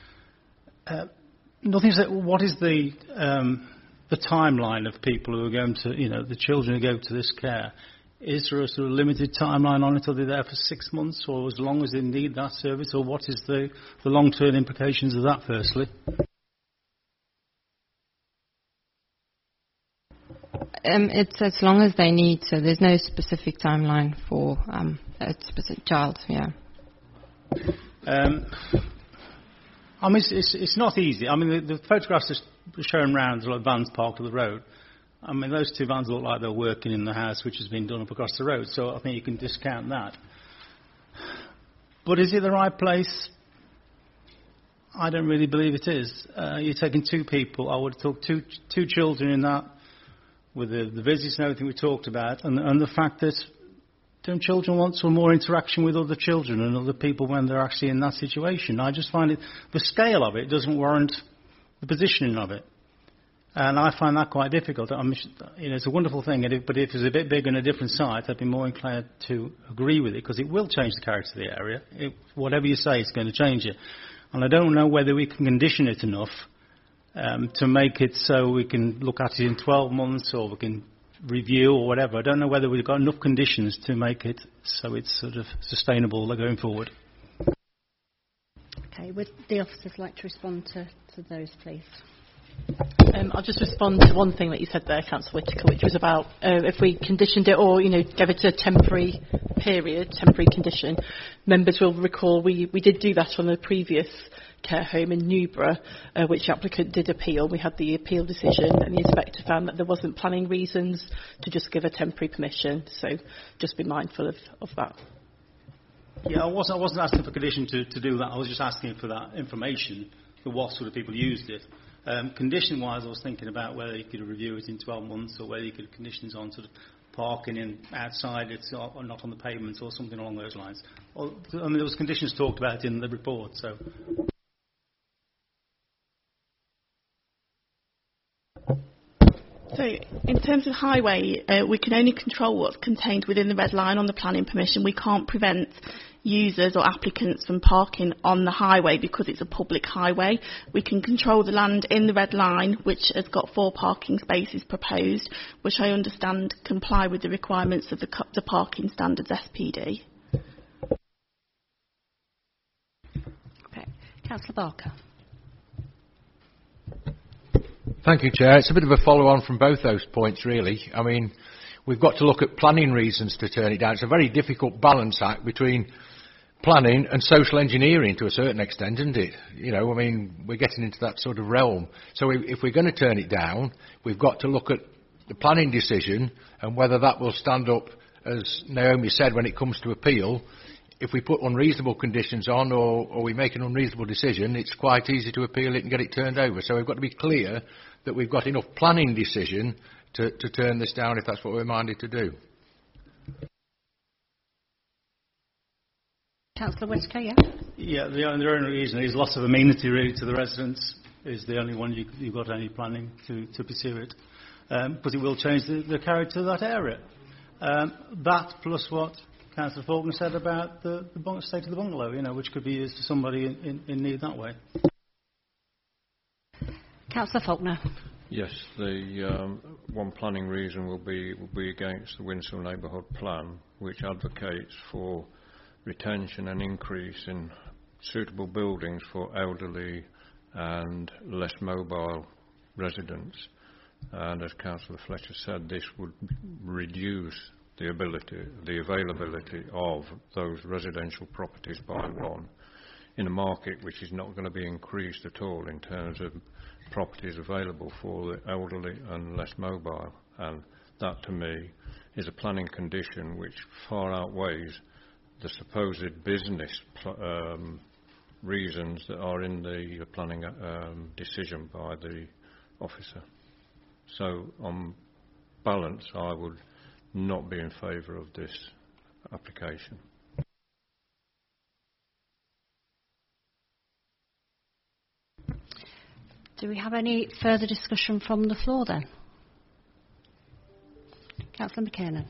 What is the timeline of people who are going to, you know, the children who go to this care? Is there a sort of limited timeline on it? Are they there for 6 months, or as long as they need that service, or what is the long-term implications of that, firstly? It's as long as they need, so there's no specific timeline for a specific child, yeah. I mean, it's not easy. I mean, the photographs are shown around the vans parked on the road. I mean, those two vans look like they're working in the house which has been done up across the road, so I think you can discount that. But is it the right place? I don't really believe it is. You're taking two people. I would have took two children in that, with the visits and everything we talked about, and the fact that don't children want some more interaction with other children and other people when they're actually in that situation? I just find the scale of it doesn't warrant the positioning of it. And I find that quite difficult. I mean, you know, it's a wonderful thing, but if it's a bit bigger and a different site, I'd be more inclined to agree with it, because it will change the character of the area. Whatever you say, it's going to change it. And I don't know whether we can condition it enough to make it so we can look at it in 12 months or we can review or whatever. I don't know whether we've got enough conditions to make it so it's sort of sustainable going forward. Okay, would the officers like to respond to those, please? I'll just respond to one thing that you said there, Councillor Whittaker, which was about if we conditioned it or, you know, gave it a temporary period, temporary condition. Members will recall we did do that on the previous care home in Newborough, which the applicant did appeal. We had the appeal decision, and the inspector found that there wasn't planning reasons to just give a temporary permission. So just be mindful of that. Yeah, I wasn't asking for condition to do that. I was just asking for that information for what sort of people used it. Condition-wise, I was thinking about whether you could review it in 12 months or whether you could conditions on sort of parking in outside it or not on the pavements or something along those lines. I mean, there was conditions talked about in the report, so. So, in terms of highway, we can only control what's contained within the red line on the planning permission. We can't prevent users or applicants from parking on the highway because it's a public highway. We can control the land in the red line, which has got 4 parking spaces proposed, which I understand comply with the requirements of the Parking Standards SPD. Okay, Councillor Barker. Thank you, Chair. It's a bit of a follow-on from both those points, really. I mean, we've got to look at planning reasons to turn it down. It's a very difficult balance act between planning and social engineering to a certain extent, isn't it? You know, I mean, we're getting into that sort of realm. So if we're going to turn it down, we've got to look at the planning decision and whether that will stand up, as Naomi said, when it comes to appeal. If we put unreasonable conditions on or we make an unreasonable decision, it's quite easy to appeal it and get it turned over. So we've got to be clear that we've got enough planning decision to turn this down if that's what we're minded to do. Councillor Whittaker, yeah? Yeah, the only reason is loss of amenity really to the residents is the only one you've got any planning to pursue it. But it will change the character of that area. That plus what Councillor Faulkner said about the state of the bungalow, you know, which could be used for somebody in need that way. Councillor Faulkner. Yes, the one planning reason will be against the Winshill Neighbourhood Plan, which advocates for retention and increase in suitable buildings for elderly and less mobile residents. And as Councillor Fletcher said, this would reduce the availability of those residential properties by one in a market which is not going to be increased at all in terms of properties available for the elderly and less mobile. And that, to me, is a planning condition which far outweighs the supposed business reasons that are in the planning decision by the officer. So, on balance, I would not be in favour of this application. Do we have any further discussion from the floor then? Councillor McKiernan.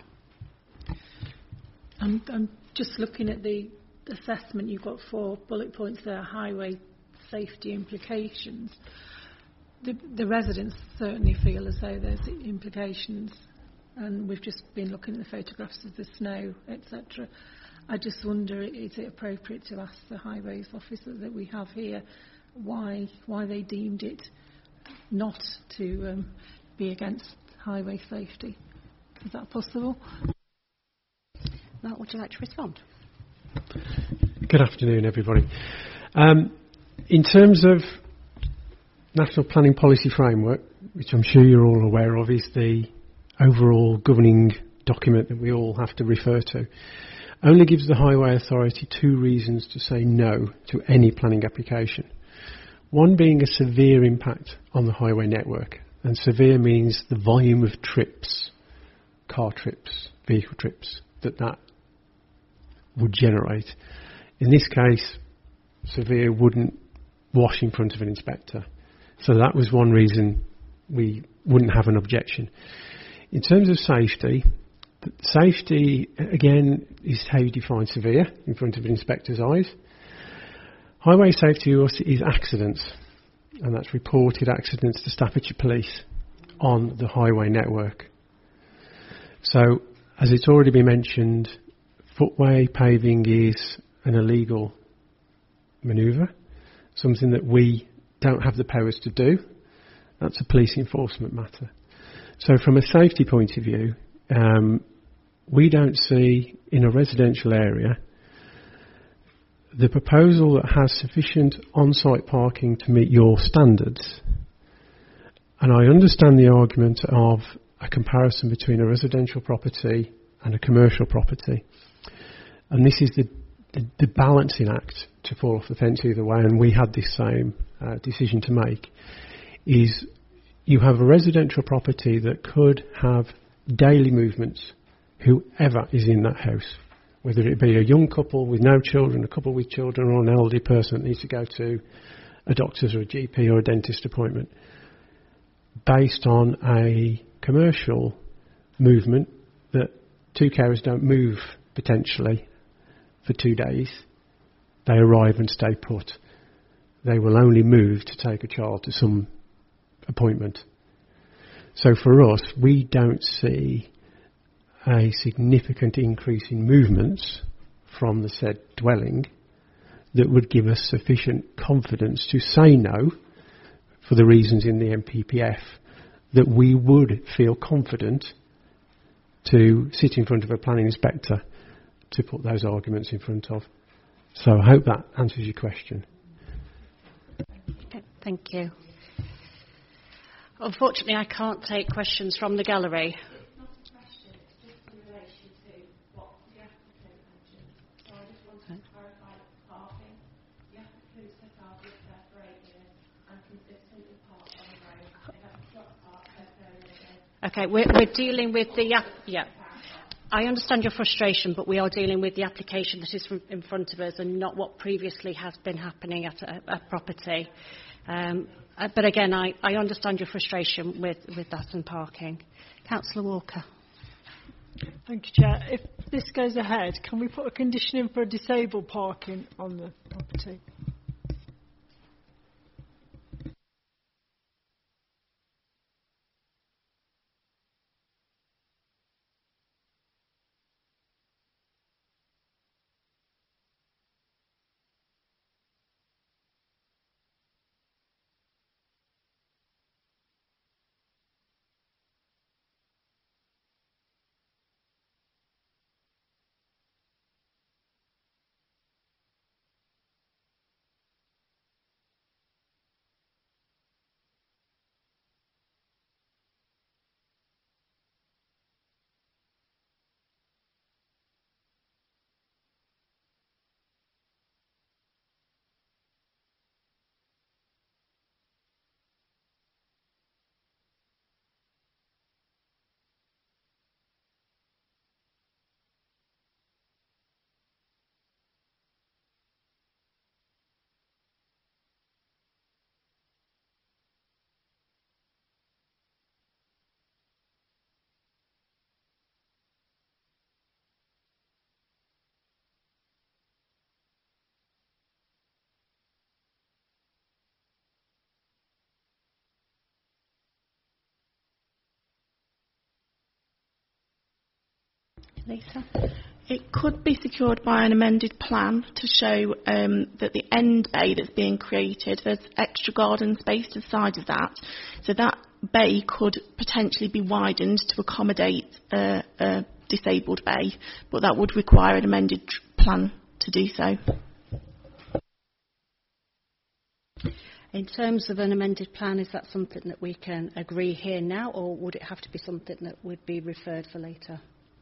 I'm just looking at the assessment. You've got 4 bullet points there, highway safety implications. The residents certainly feel as though there's implications, and we've just been looking at the photographs of the snow, etc. I just wonder, is it appropriate to ask the highways officer that we have here why they deemed it not to be against highway safety? Is that possible? Matt, would you like to respond? Good afternoon, everybody. In terms of National Planning Policy Framework, which I'm sure you're all aware of, is the overall governing document that we all have to refer to, only gives the Highway Authority 2 reasons to say no to any planning application. One being a severe impact on the highway network, and severe means the volume of trips, car trips, vehicle trips, that would generate. In this case, severe wouldn't wash in front of an inspector. So that was one reason we wouldn't have an objection. In terms of safety, again, is how you define severe in front of an inspector's eyes. Highway safety is accidents, and that's reported accidents to Staffordshire Police on the highway network. So, as it's already been mentioned, footway paving is an illegal manoeuvre, something that we don't have the powers to do. That's a police enforcement matter. So from a safety point of view, we don't see in a residential area the proposal that has sufficient on-site parking to meet your standards. And I understand the argument of a comparison between a residential property and a commercial property. And this is the balancing act to fall off the fence either way, and we had this same decision to make, is you have a residential property that could have daily movements, whoever is in that house, whether it be a young couple with no children, a couple with children, or an elderly person that needs to go to a doctor's or a GP or a dentist appointment, based on a commercial movement that 2 carers don't move potentially for 2 days. They arrive and stay put. They will only move to take a child to some appointment. So for us, we don't see a significant increase in movements from the said dwelling that would give us sufficient confidence to say no, for the reasons in the NPPF, that we would feel confident to sit in front of a planning inspector to put those arguments in front of. So I hope that answers your question. Okay, thank you. Unfortunately, I can't take questions from the gallery. Okay, we're dealing with the... Yeah. I understand your frustration, but we are dealing with the application that is in front of us and not what previously has been happening at a property. But again, I understand your frustration with that and parking. Councillor Walker. Thank you, Chair. If this goes ahead, can we put a condition in for disabled parking on the property? Lisa? It could be secured by an amended plan to show that the end bay that's being created, there's extra garden space to the side of that. So that bay could potentially be widened to accommodate a disabled bay, but that would require an amended plan to do so. In terms of an amended plan, is that something that we can agree here now, or would it have to be something that would be referred for later?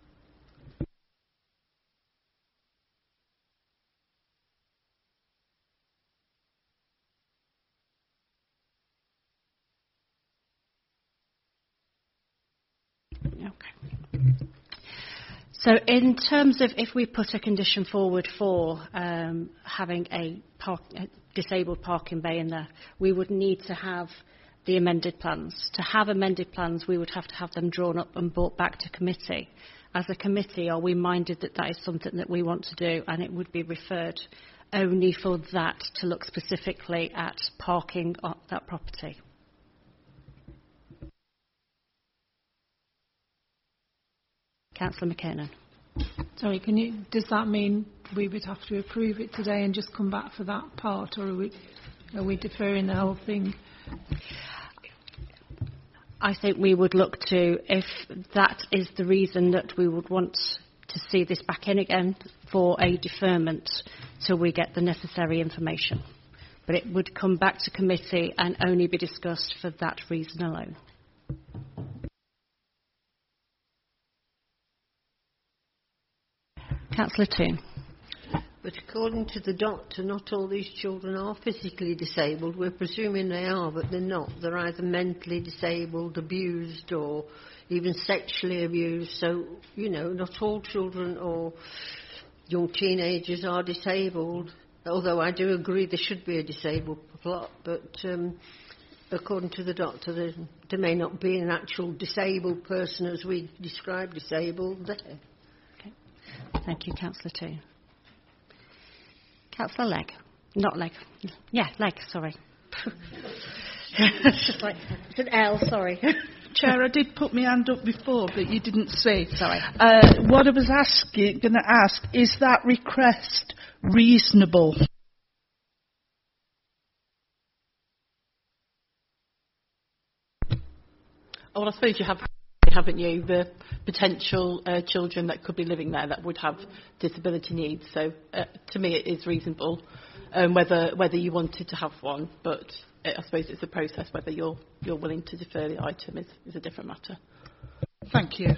So in terms of if we put a condition forward for having a disabled parking bay in there, we would need to have the amended plans. To have amended plans, we would have to have them drawn up and brought back to committee. As a committee, are we minded that that is something that we want to do, and it would be referred only for that to look specifically at parking on that property? Councillor McKernan. Sorry, does that mean we would have to approve it today and just come back for that part, or are we deferring the whole thing? I think we would look to, if that is the reason that we would want to see this back in again, for a deferment till we get the necessary information. But it would come back to committee and only be discussed for that reason alone. Councillor Toon. But according to the doctor, not all these children are physically disabled. We're presuming they are, but they're not. They're either mentally disabled, abused, or even sexually abused. So, not all children or young teenagers are disabled. Although I do agree there should be a disabled plot, but according to the doctor, there may not be an actual disabled person as we describe disabled there. Thank you, Councillor Toon. Councillor Legg. Not Legg. Yeah, Legg, sorry. It's just like, it's an L, sorry. Chair, I did put my hand up before, but you didn't see. Sorry. What I was going to ask, is that request reasonable? Oh, well, I suppose you have, haven't you, the potential children that could be living there that would have disability needs. So to me it is reasonable, whether you wanted to have one, but I suppose it's a process. Whether you're willing to defer the item is a different matter. Thank you.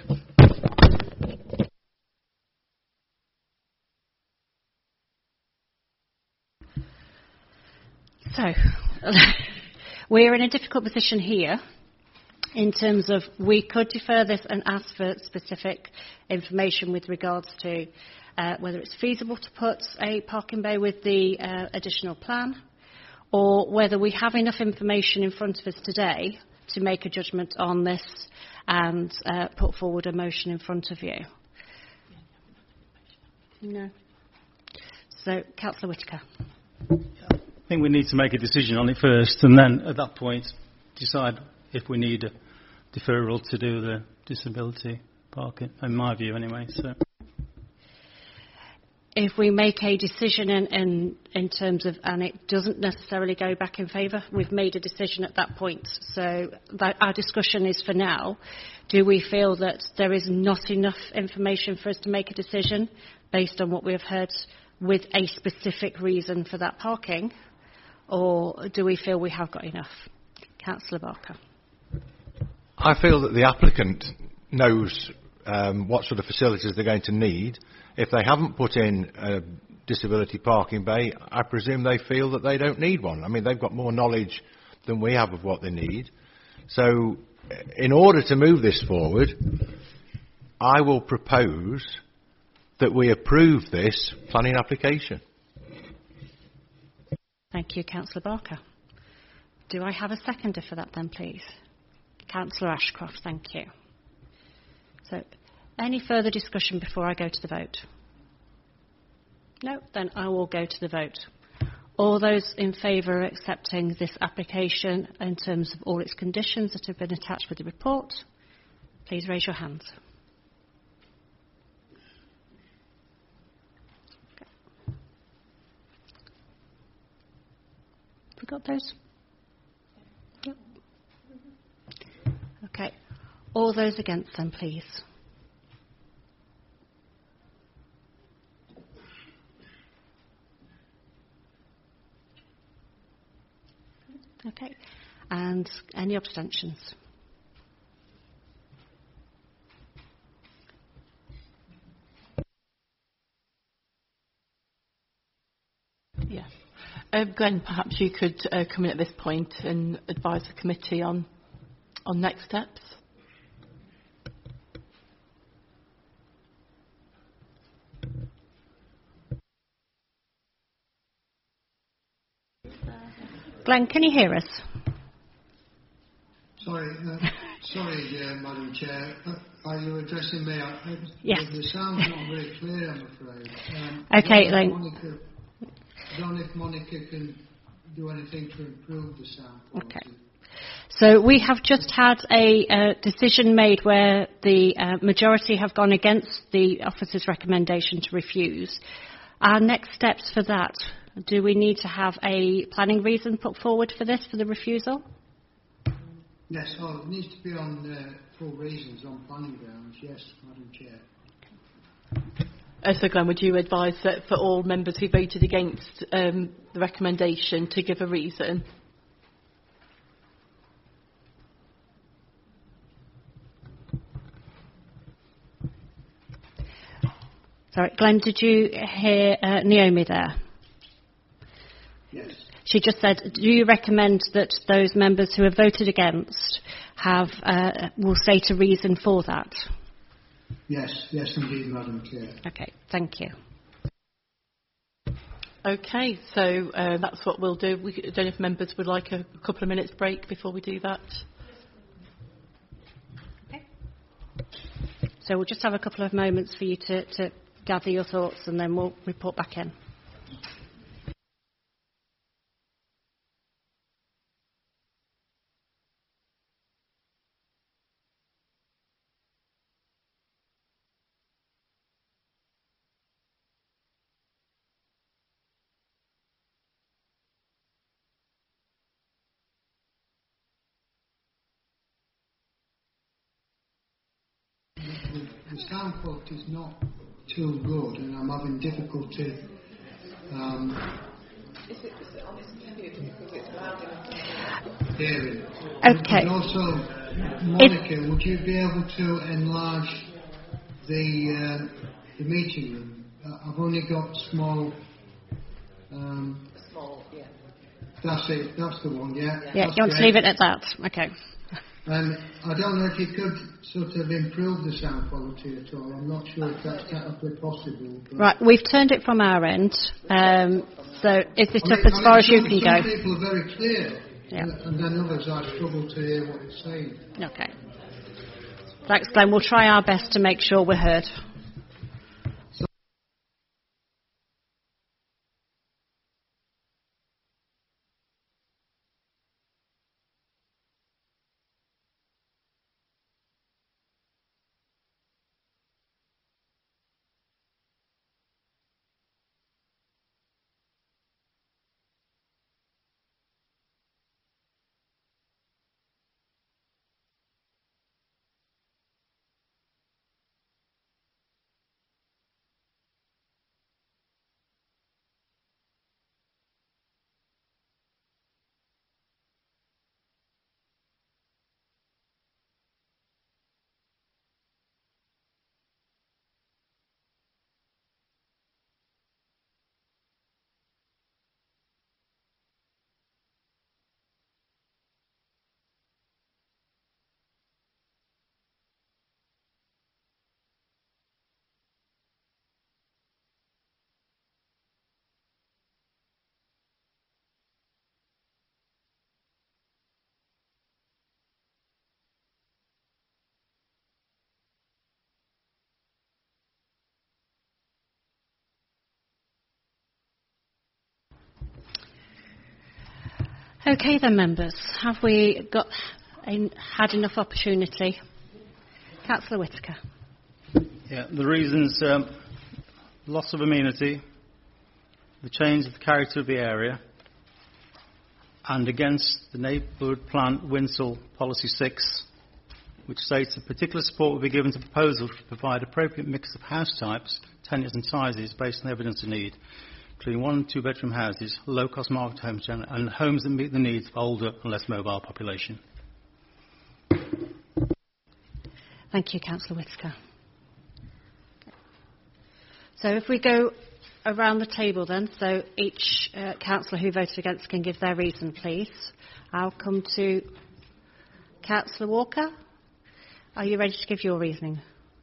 So we're in a difficult position here, in terms of we could defer this and ask for specific information with regards to whether it's feasible to put a parking bay with the additional plan, or whether we have enough information in front of us today to make a judgment on this and put forward a motion in front of you. No. So, Councillor Whitaker. I think we need to make a decision on it first, and then at that point decide if we need a deferral to do the disability parking, in my view anyway. So, if we make a decision in terms of, and it doesn't necessarily go back in favour, we've made a decision at that point. So our discussion is for now, do we feel that there is not enough information for us to make a decision based on what we have heard with a specific reason for that parking, or do we feel we have got enough? Councillor Barker. I feel that the applicant knows what sort of facilities they're going to need. If they haven't put in a disability parking bay, I presume they feel that they don't need one. I mean, they've got more knowledge than we have of what they need. So, in order to move this forward, I will propose that we approve this planning application. Thank you, Councillor Barker. Do I have a seconder for that then, please? Councillor Ashcroft, thank you. So, any further discussion before I go to the vote? No? Then I will go to the vote. All those in favour of accepting this application in terms of all its conditions that have been attached with the report, please raise your hands. Have we got those? Yep. Okay. All those against then, please. Okay. And any abstentions? Yeah. Glenn, perhaps you could come in at this point and advise the committee on next steps. Glenn, can you hear us? Sorry, Madam Chair. Are you addressing me? Yes. The sound's not very clear, I'm afraid. Okay, I don't know if Monica can do anything to improve the sound quality. Okay. So we have just had a decision made where the majority have gone against the officer's recommendation to refuse. Our next steps for that, do we need to have a planning reason put forward for this, for the refusal? Yes, it needs to be on full reasons, on planning grounds, yes, Madam Chair. So Glenn, would you advise that for all members who voted against the recommendation to give a reason? Sorry, Glenn, did you hear Naomi there? Yes. She just said, do you recommend that those members who have voted against will state a reason for that? Yes, indeed, Madam Chair. Okay, thank you. Okay, so that's what we'll do. I don't know if members would like a couple of minutes break before we do that. Okay. So we'll just have a couple of moments for you to gather your thoughts and then we'll report back in. The sound quality is not too good, and I'm having difficulty. Hearing. Okay. And also, Monica, would you be able to enlarge the meeting room? I've only got small. Yeah. That's it. That's the one. Yeah. Yeah, you want to leave it at that? Okay. And I don't know if you could sort of improve the sound quality at all. I'm not sure if that's technically possible. Right, we've turned it from our end. So is it up as far as you can go? Some people are very clear, yeah. And then others I struggle to hear what it's saying. Okay. Thanks, Glenn. We'll try our best to make sure we're heard. Okay then, members. Have we had enough opportunity? Councillor Whittaker. Yeah, the reasons, loss of amenity, the change of the character of the area, and against the Neighbourhood Plan Winsell Policy 6, which states that particular support will be given to proposals to provide appropriate mix of house types, tenures and sizes based on evidence of need, including 1 and 2 bedroom houses, low-cost market homes, and homes that meet the needs of older and less mobile population. Thank you, Councillor Whittaker. So if we go around the table then, so each councillor who voted against can give their reason, please. I'll come to Councillor Walker. Are you ready to give your reasoning?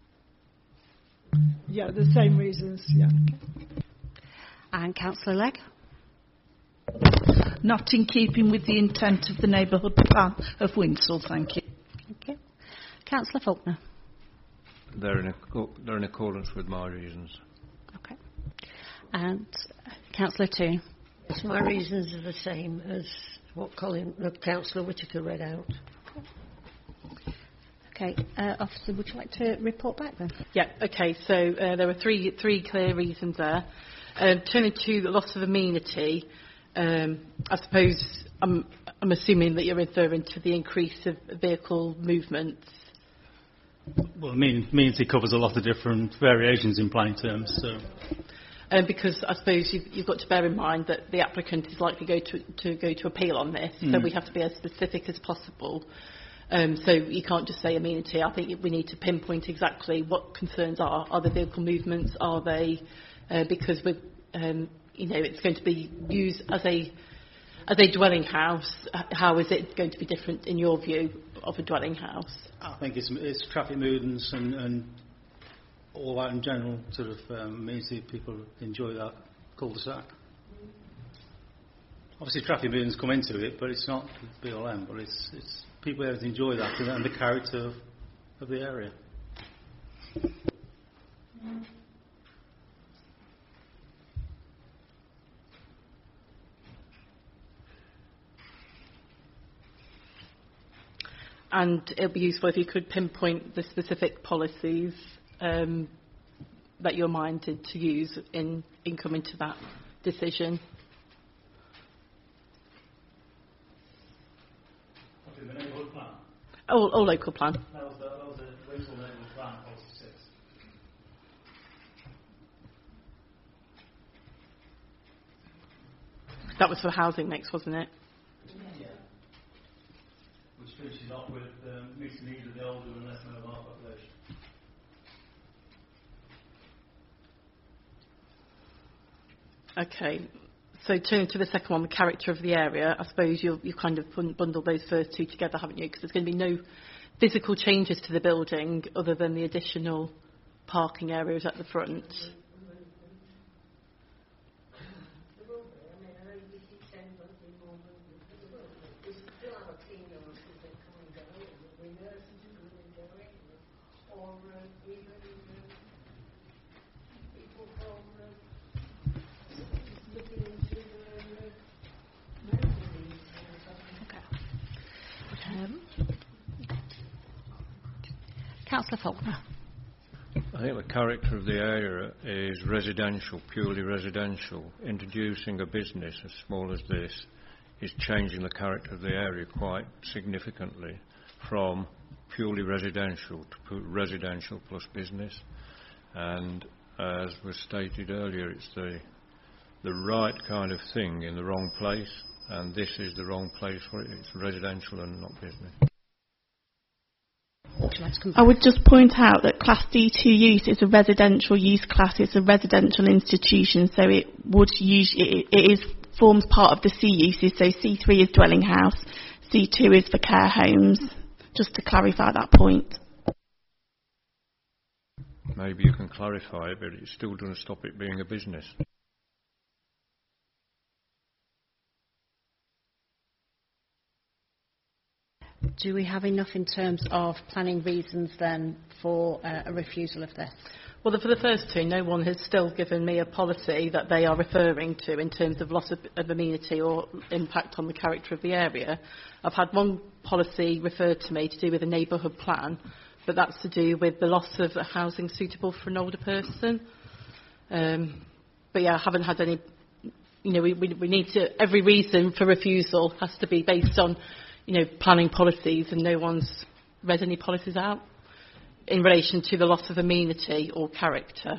Yeah, the same reasons, yeah. Okay. And Councillor Legg? Not in keeping with the intent of the Neighbourhood Plan of Winsell, thank you. Okay. Councillor Faulkner? They're in accordance with my reasons. Okay. And Councillor Toon? Yes, my reasons are the same as what Councillor Whittaker read out. Okay, Officer, would you like to report back then? Yeah, okay, so there were three clear reasons there. Turning to the loss of amenity, I suppose I'm assuming that you're referring to the increase of vehicle movements. Well, amenity covers a lot of different variations in planning terms. So. Because I suppose you've got to bear in mind that the applicant is likely to go to appeal on this, so we have to be as specific as possible. So you can't just say amenity. I think we need to pinpoint exactly what concerns are. Are the vehicle movements? Are they because with it's going to be used as a dwelling house? How is it going to be different in your view of a dwelling house? I think it's traffic movements and all that in general sort of means that people enjoy that cul-de-sac. Obviously traffic movements come into it, but it's not BLM, but it's people able to enjoy that and the character of the area. And it'll be useful if you could pinpoint the specific policies that you're minded to use in coming to that decision. Okay, the neighbourhood plan. Or local plan. That was a Winsell neighbourhood plan, policy 6. That was for housing mix, wasn't it? Yeah. Which finishes off with meeting the needs of the older and less mobile population. Okay, so turning to the second one, the character of the area, I suppose you've kind of bundled those first two together, haven't you? Because there's going to be no physical changes to the building other than the additional parking areas at the front. Councillor Faulkner. I think the character of the area is residential, purely residential. Introducing a business as small as this is changing the character of the area quite significantly from purely residential to residential plus business. And as was stated earlier, it's the right kind of thing in the wrong place, and this is the wrong place for it. It's residential and not business. I would just point out that Class D2 use is a residential use class. It's a residential institution, so it forms part of the C uses. So C3 is dwelling house, C2 is for care homes. Just to clarify that point. Maybe you can clarify it, but it still doesn't stop it being a business. Do we have enough in terms of planning reasons then for a refusal of this? Well, for the first two, no one has still given me a policy that they are referring to in terms of loss of amenity or impact on the character of the area. I've had one policy referred to me to do with a neighbourhood plan, but that's to do with the loss of housing suitable for an older person. But yeah, I haven't had any we need to, every reason for refusal has to be based on, planning policies, and no one's read any policies out in relation to the loss of amenity or character.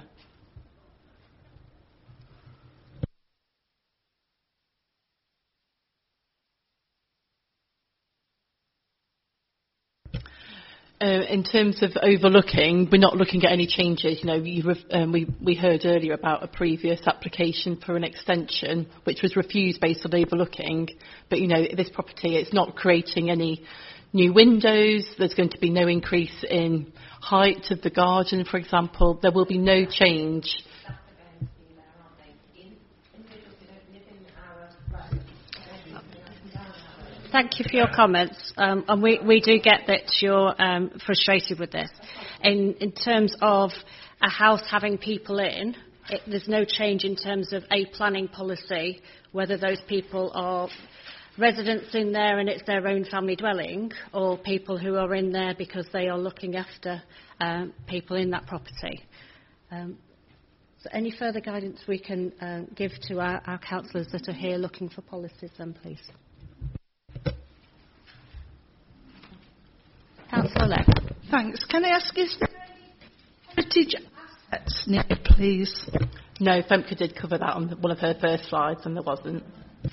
In terms of overlooking, we're not looking at any changes. We heard earlier about a previous application for an extension, which was refused based on overlooking. But this property, it's not creating any new windows. There's going to be no increase in height of the garden, for example. There will be no change. Thank you for your comments, and we do get that you're frustrated with this. In terms of a house having people in, there's no change in terms of a planning policy, whether those people are residents in there and it's their own family dwelling, or people who are in there because they are looking after people in that property. So any further guidance we can give to our councillors that are here looking for policies, then please. Councillor Lowe. Thanks. Can I ask, is there heritage assets near, please? No, Femke did cover that on one of her first slides, and there wasn't.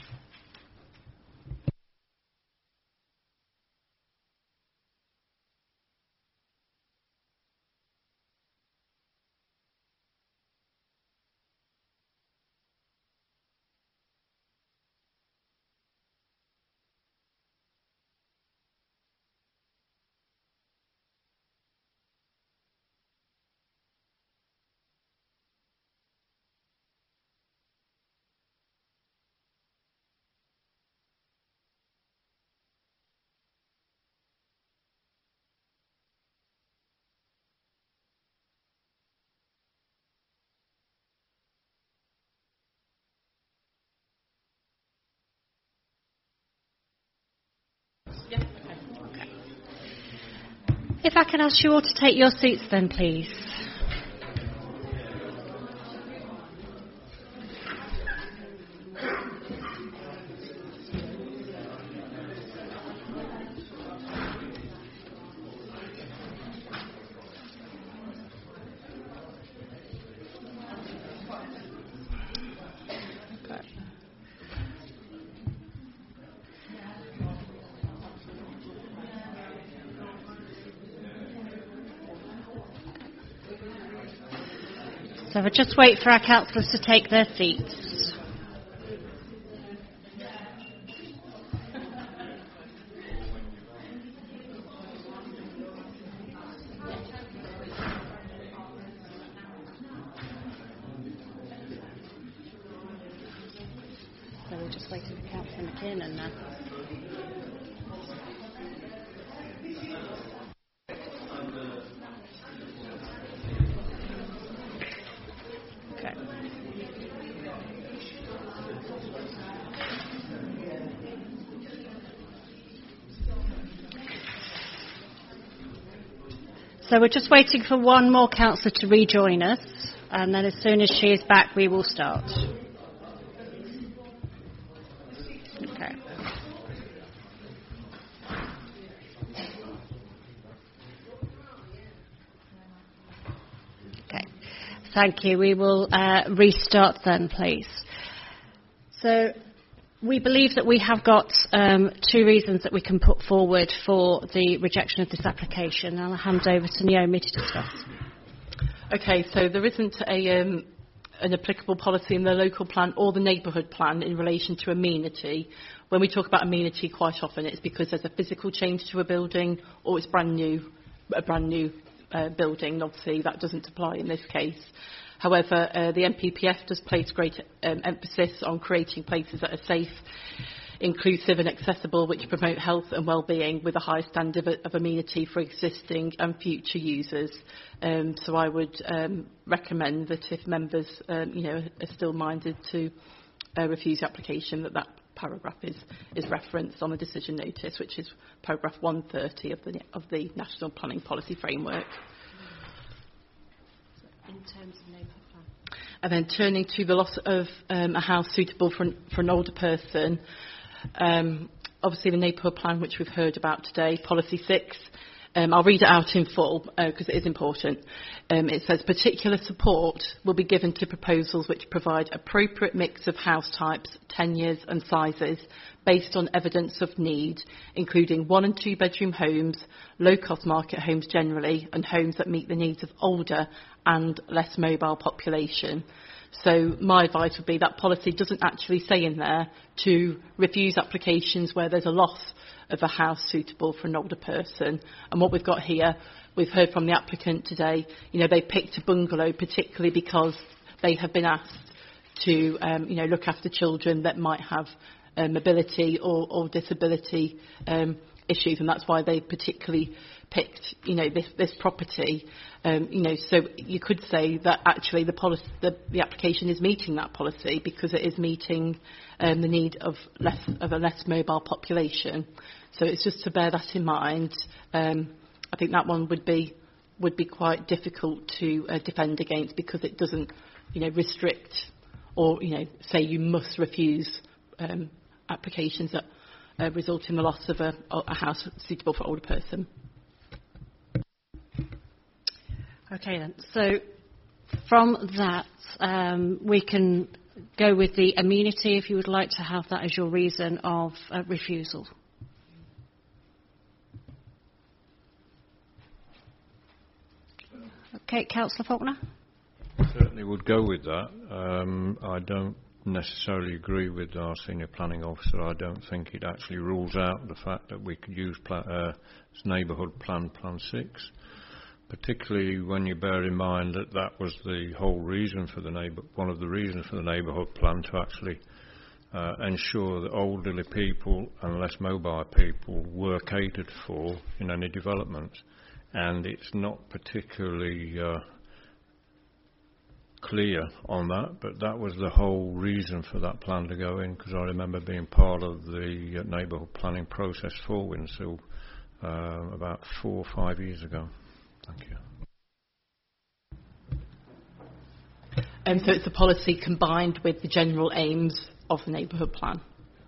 If I can ask you all to take your seats then, please. So we'll just wait for our councillors to take their seats. So we're just waiting for Councillor McKinnon now. So we're just waiting for one more councillor to rejoin us, and then as soon as she is back, we will start. Okay. Okay. Thank you. We will restart then, please. So we believe that we have got two reasons that we can put forward for the rejection of this application. I'll hand over to Naomi to discuss. Okay, so there isn't an applicable policy in the local plan or the neighbourhood plan in relation to amenity. When we talk about amenity, quite often it's because there's a physical change to a building or it's a brand new building. Obviously, that doesn't apply in this case. However, the NPPF does place great emphasis on creating places that are safe, inclusive and accessible, which promote health and well-being with a high standard of amenity for existing and future users. So I would recommend that if members are still minded to refuse the application, that paragraph is referenced on the decision notice, which is paragraph 130 of the National Planning Policy Framework. terms of neighbourhood plan. And then turning to the loss of a house suitable for an older person, obviously the neighbourhood plan, which we've heard about today, policy 6, I'll read it out in full because it is important. It says particular support will be given to proposals which provide appropriate mix of house types, tenures and sizes based on evidence of need, including 1 and 2 bedroom homes, low-cost market homes generally, and homes that meet the needs of older and less mobile population. So my advice would be that policy doesn't actually say in there to refuse applications where there's a loss of a house suitable for an older person. And what we've got here, we've heard from the applicant today, they picked a bungalow particularly because they have been asked to look after children that might have mobility or disability issues, and that's why they particularly picked this property. So you could say that actually the application is meeting that policy because it is meeting the need of a less mobile population. So it's just to bear that in mind. I think that one would be quite difficult to defend against because it doesn't restrict or say you must refuse applications that result in the loss of a house suitable for an older person. Okay then, so from that we can go with the amenity if you would like to have that as your reason of refusal. Okay, Councillor Faulkner? Certainly would go with that. I don't necessarily agree with our senior planning officer. I don't think it actually rules out the fact that we could use neighbourhood plan 6, particularly when you bear in mind that was the whole reason for one of the reasons for the neighbourhood plan, to actually ensure that elderly people and less mobile people were catered for in any development. And it's not particularly clear on that, but that was the whole reason for that plan to go in, because I remember being part of the neighbourhood planning process for Windsor about 4 or 5 years ago. Thank you. So it's a policy combined with the general aims of the neighbourhood plan.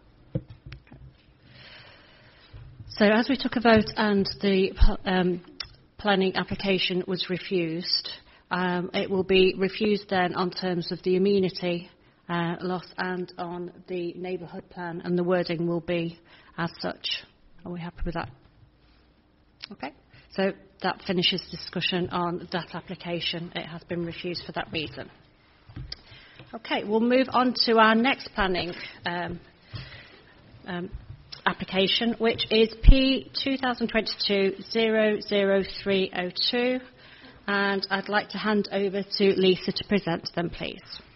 So as we took a vote and the planning application was refused, it will be refused then on terms of the amenity loss and on the neighbourhood plan, and the wording will be as such. Are we happy with that? Okay, so that finishes discussion on that application. It has been refused for that reason. Okay, we'll move on to our next planning application, which is P 2022-00302, and I'd like to hand over to Lisa to present them, please.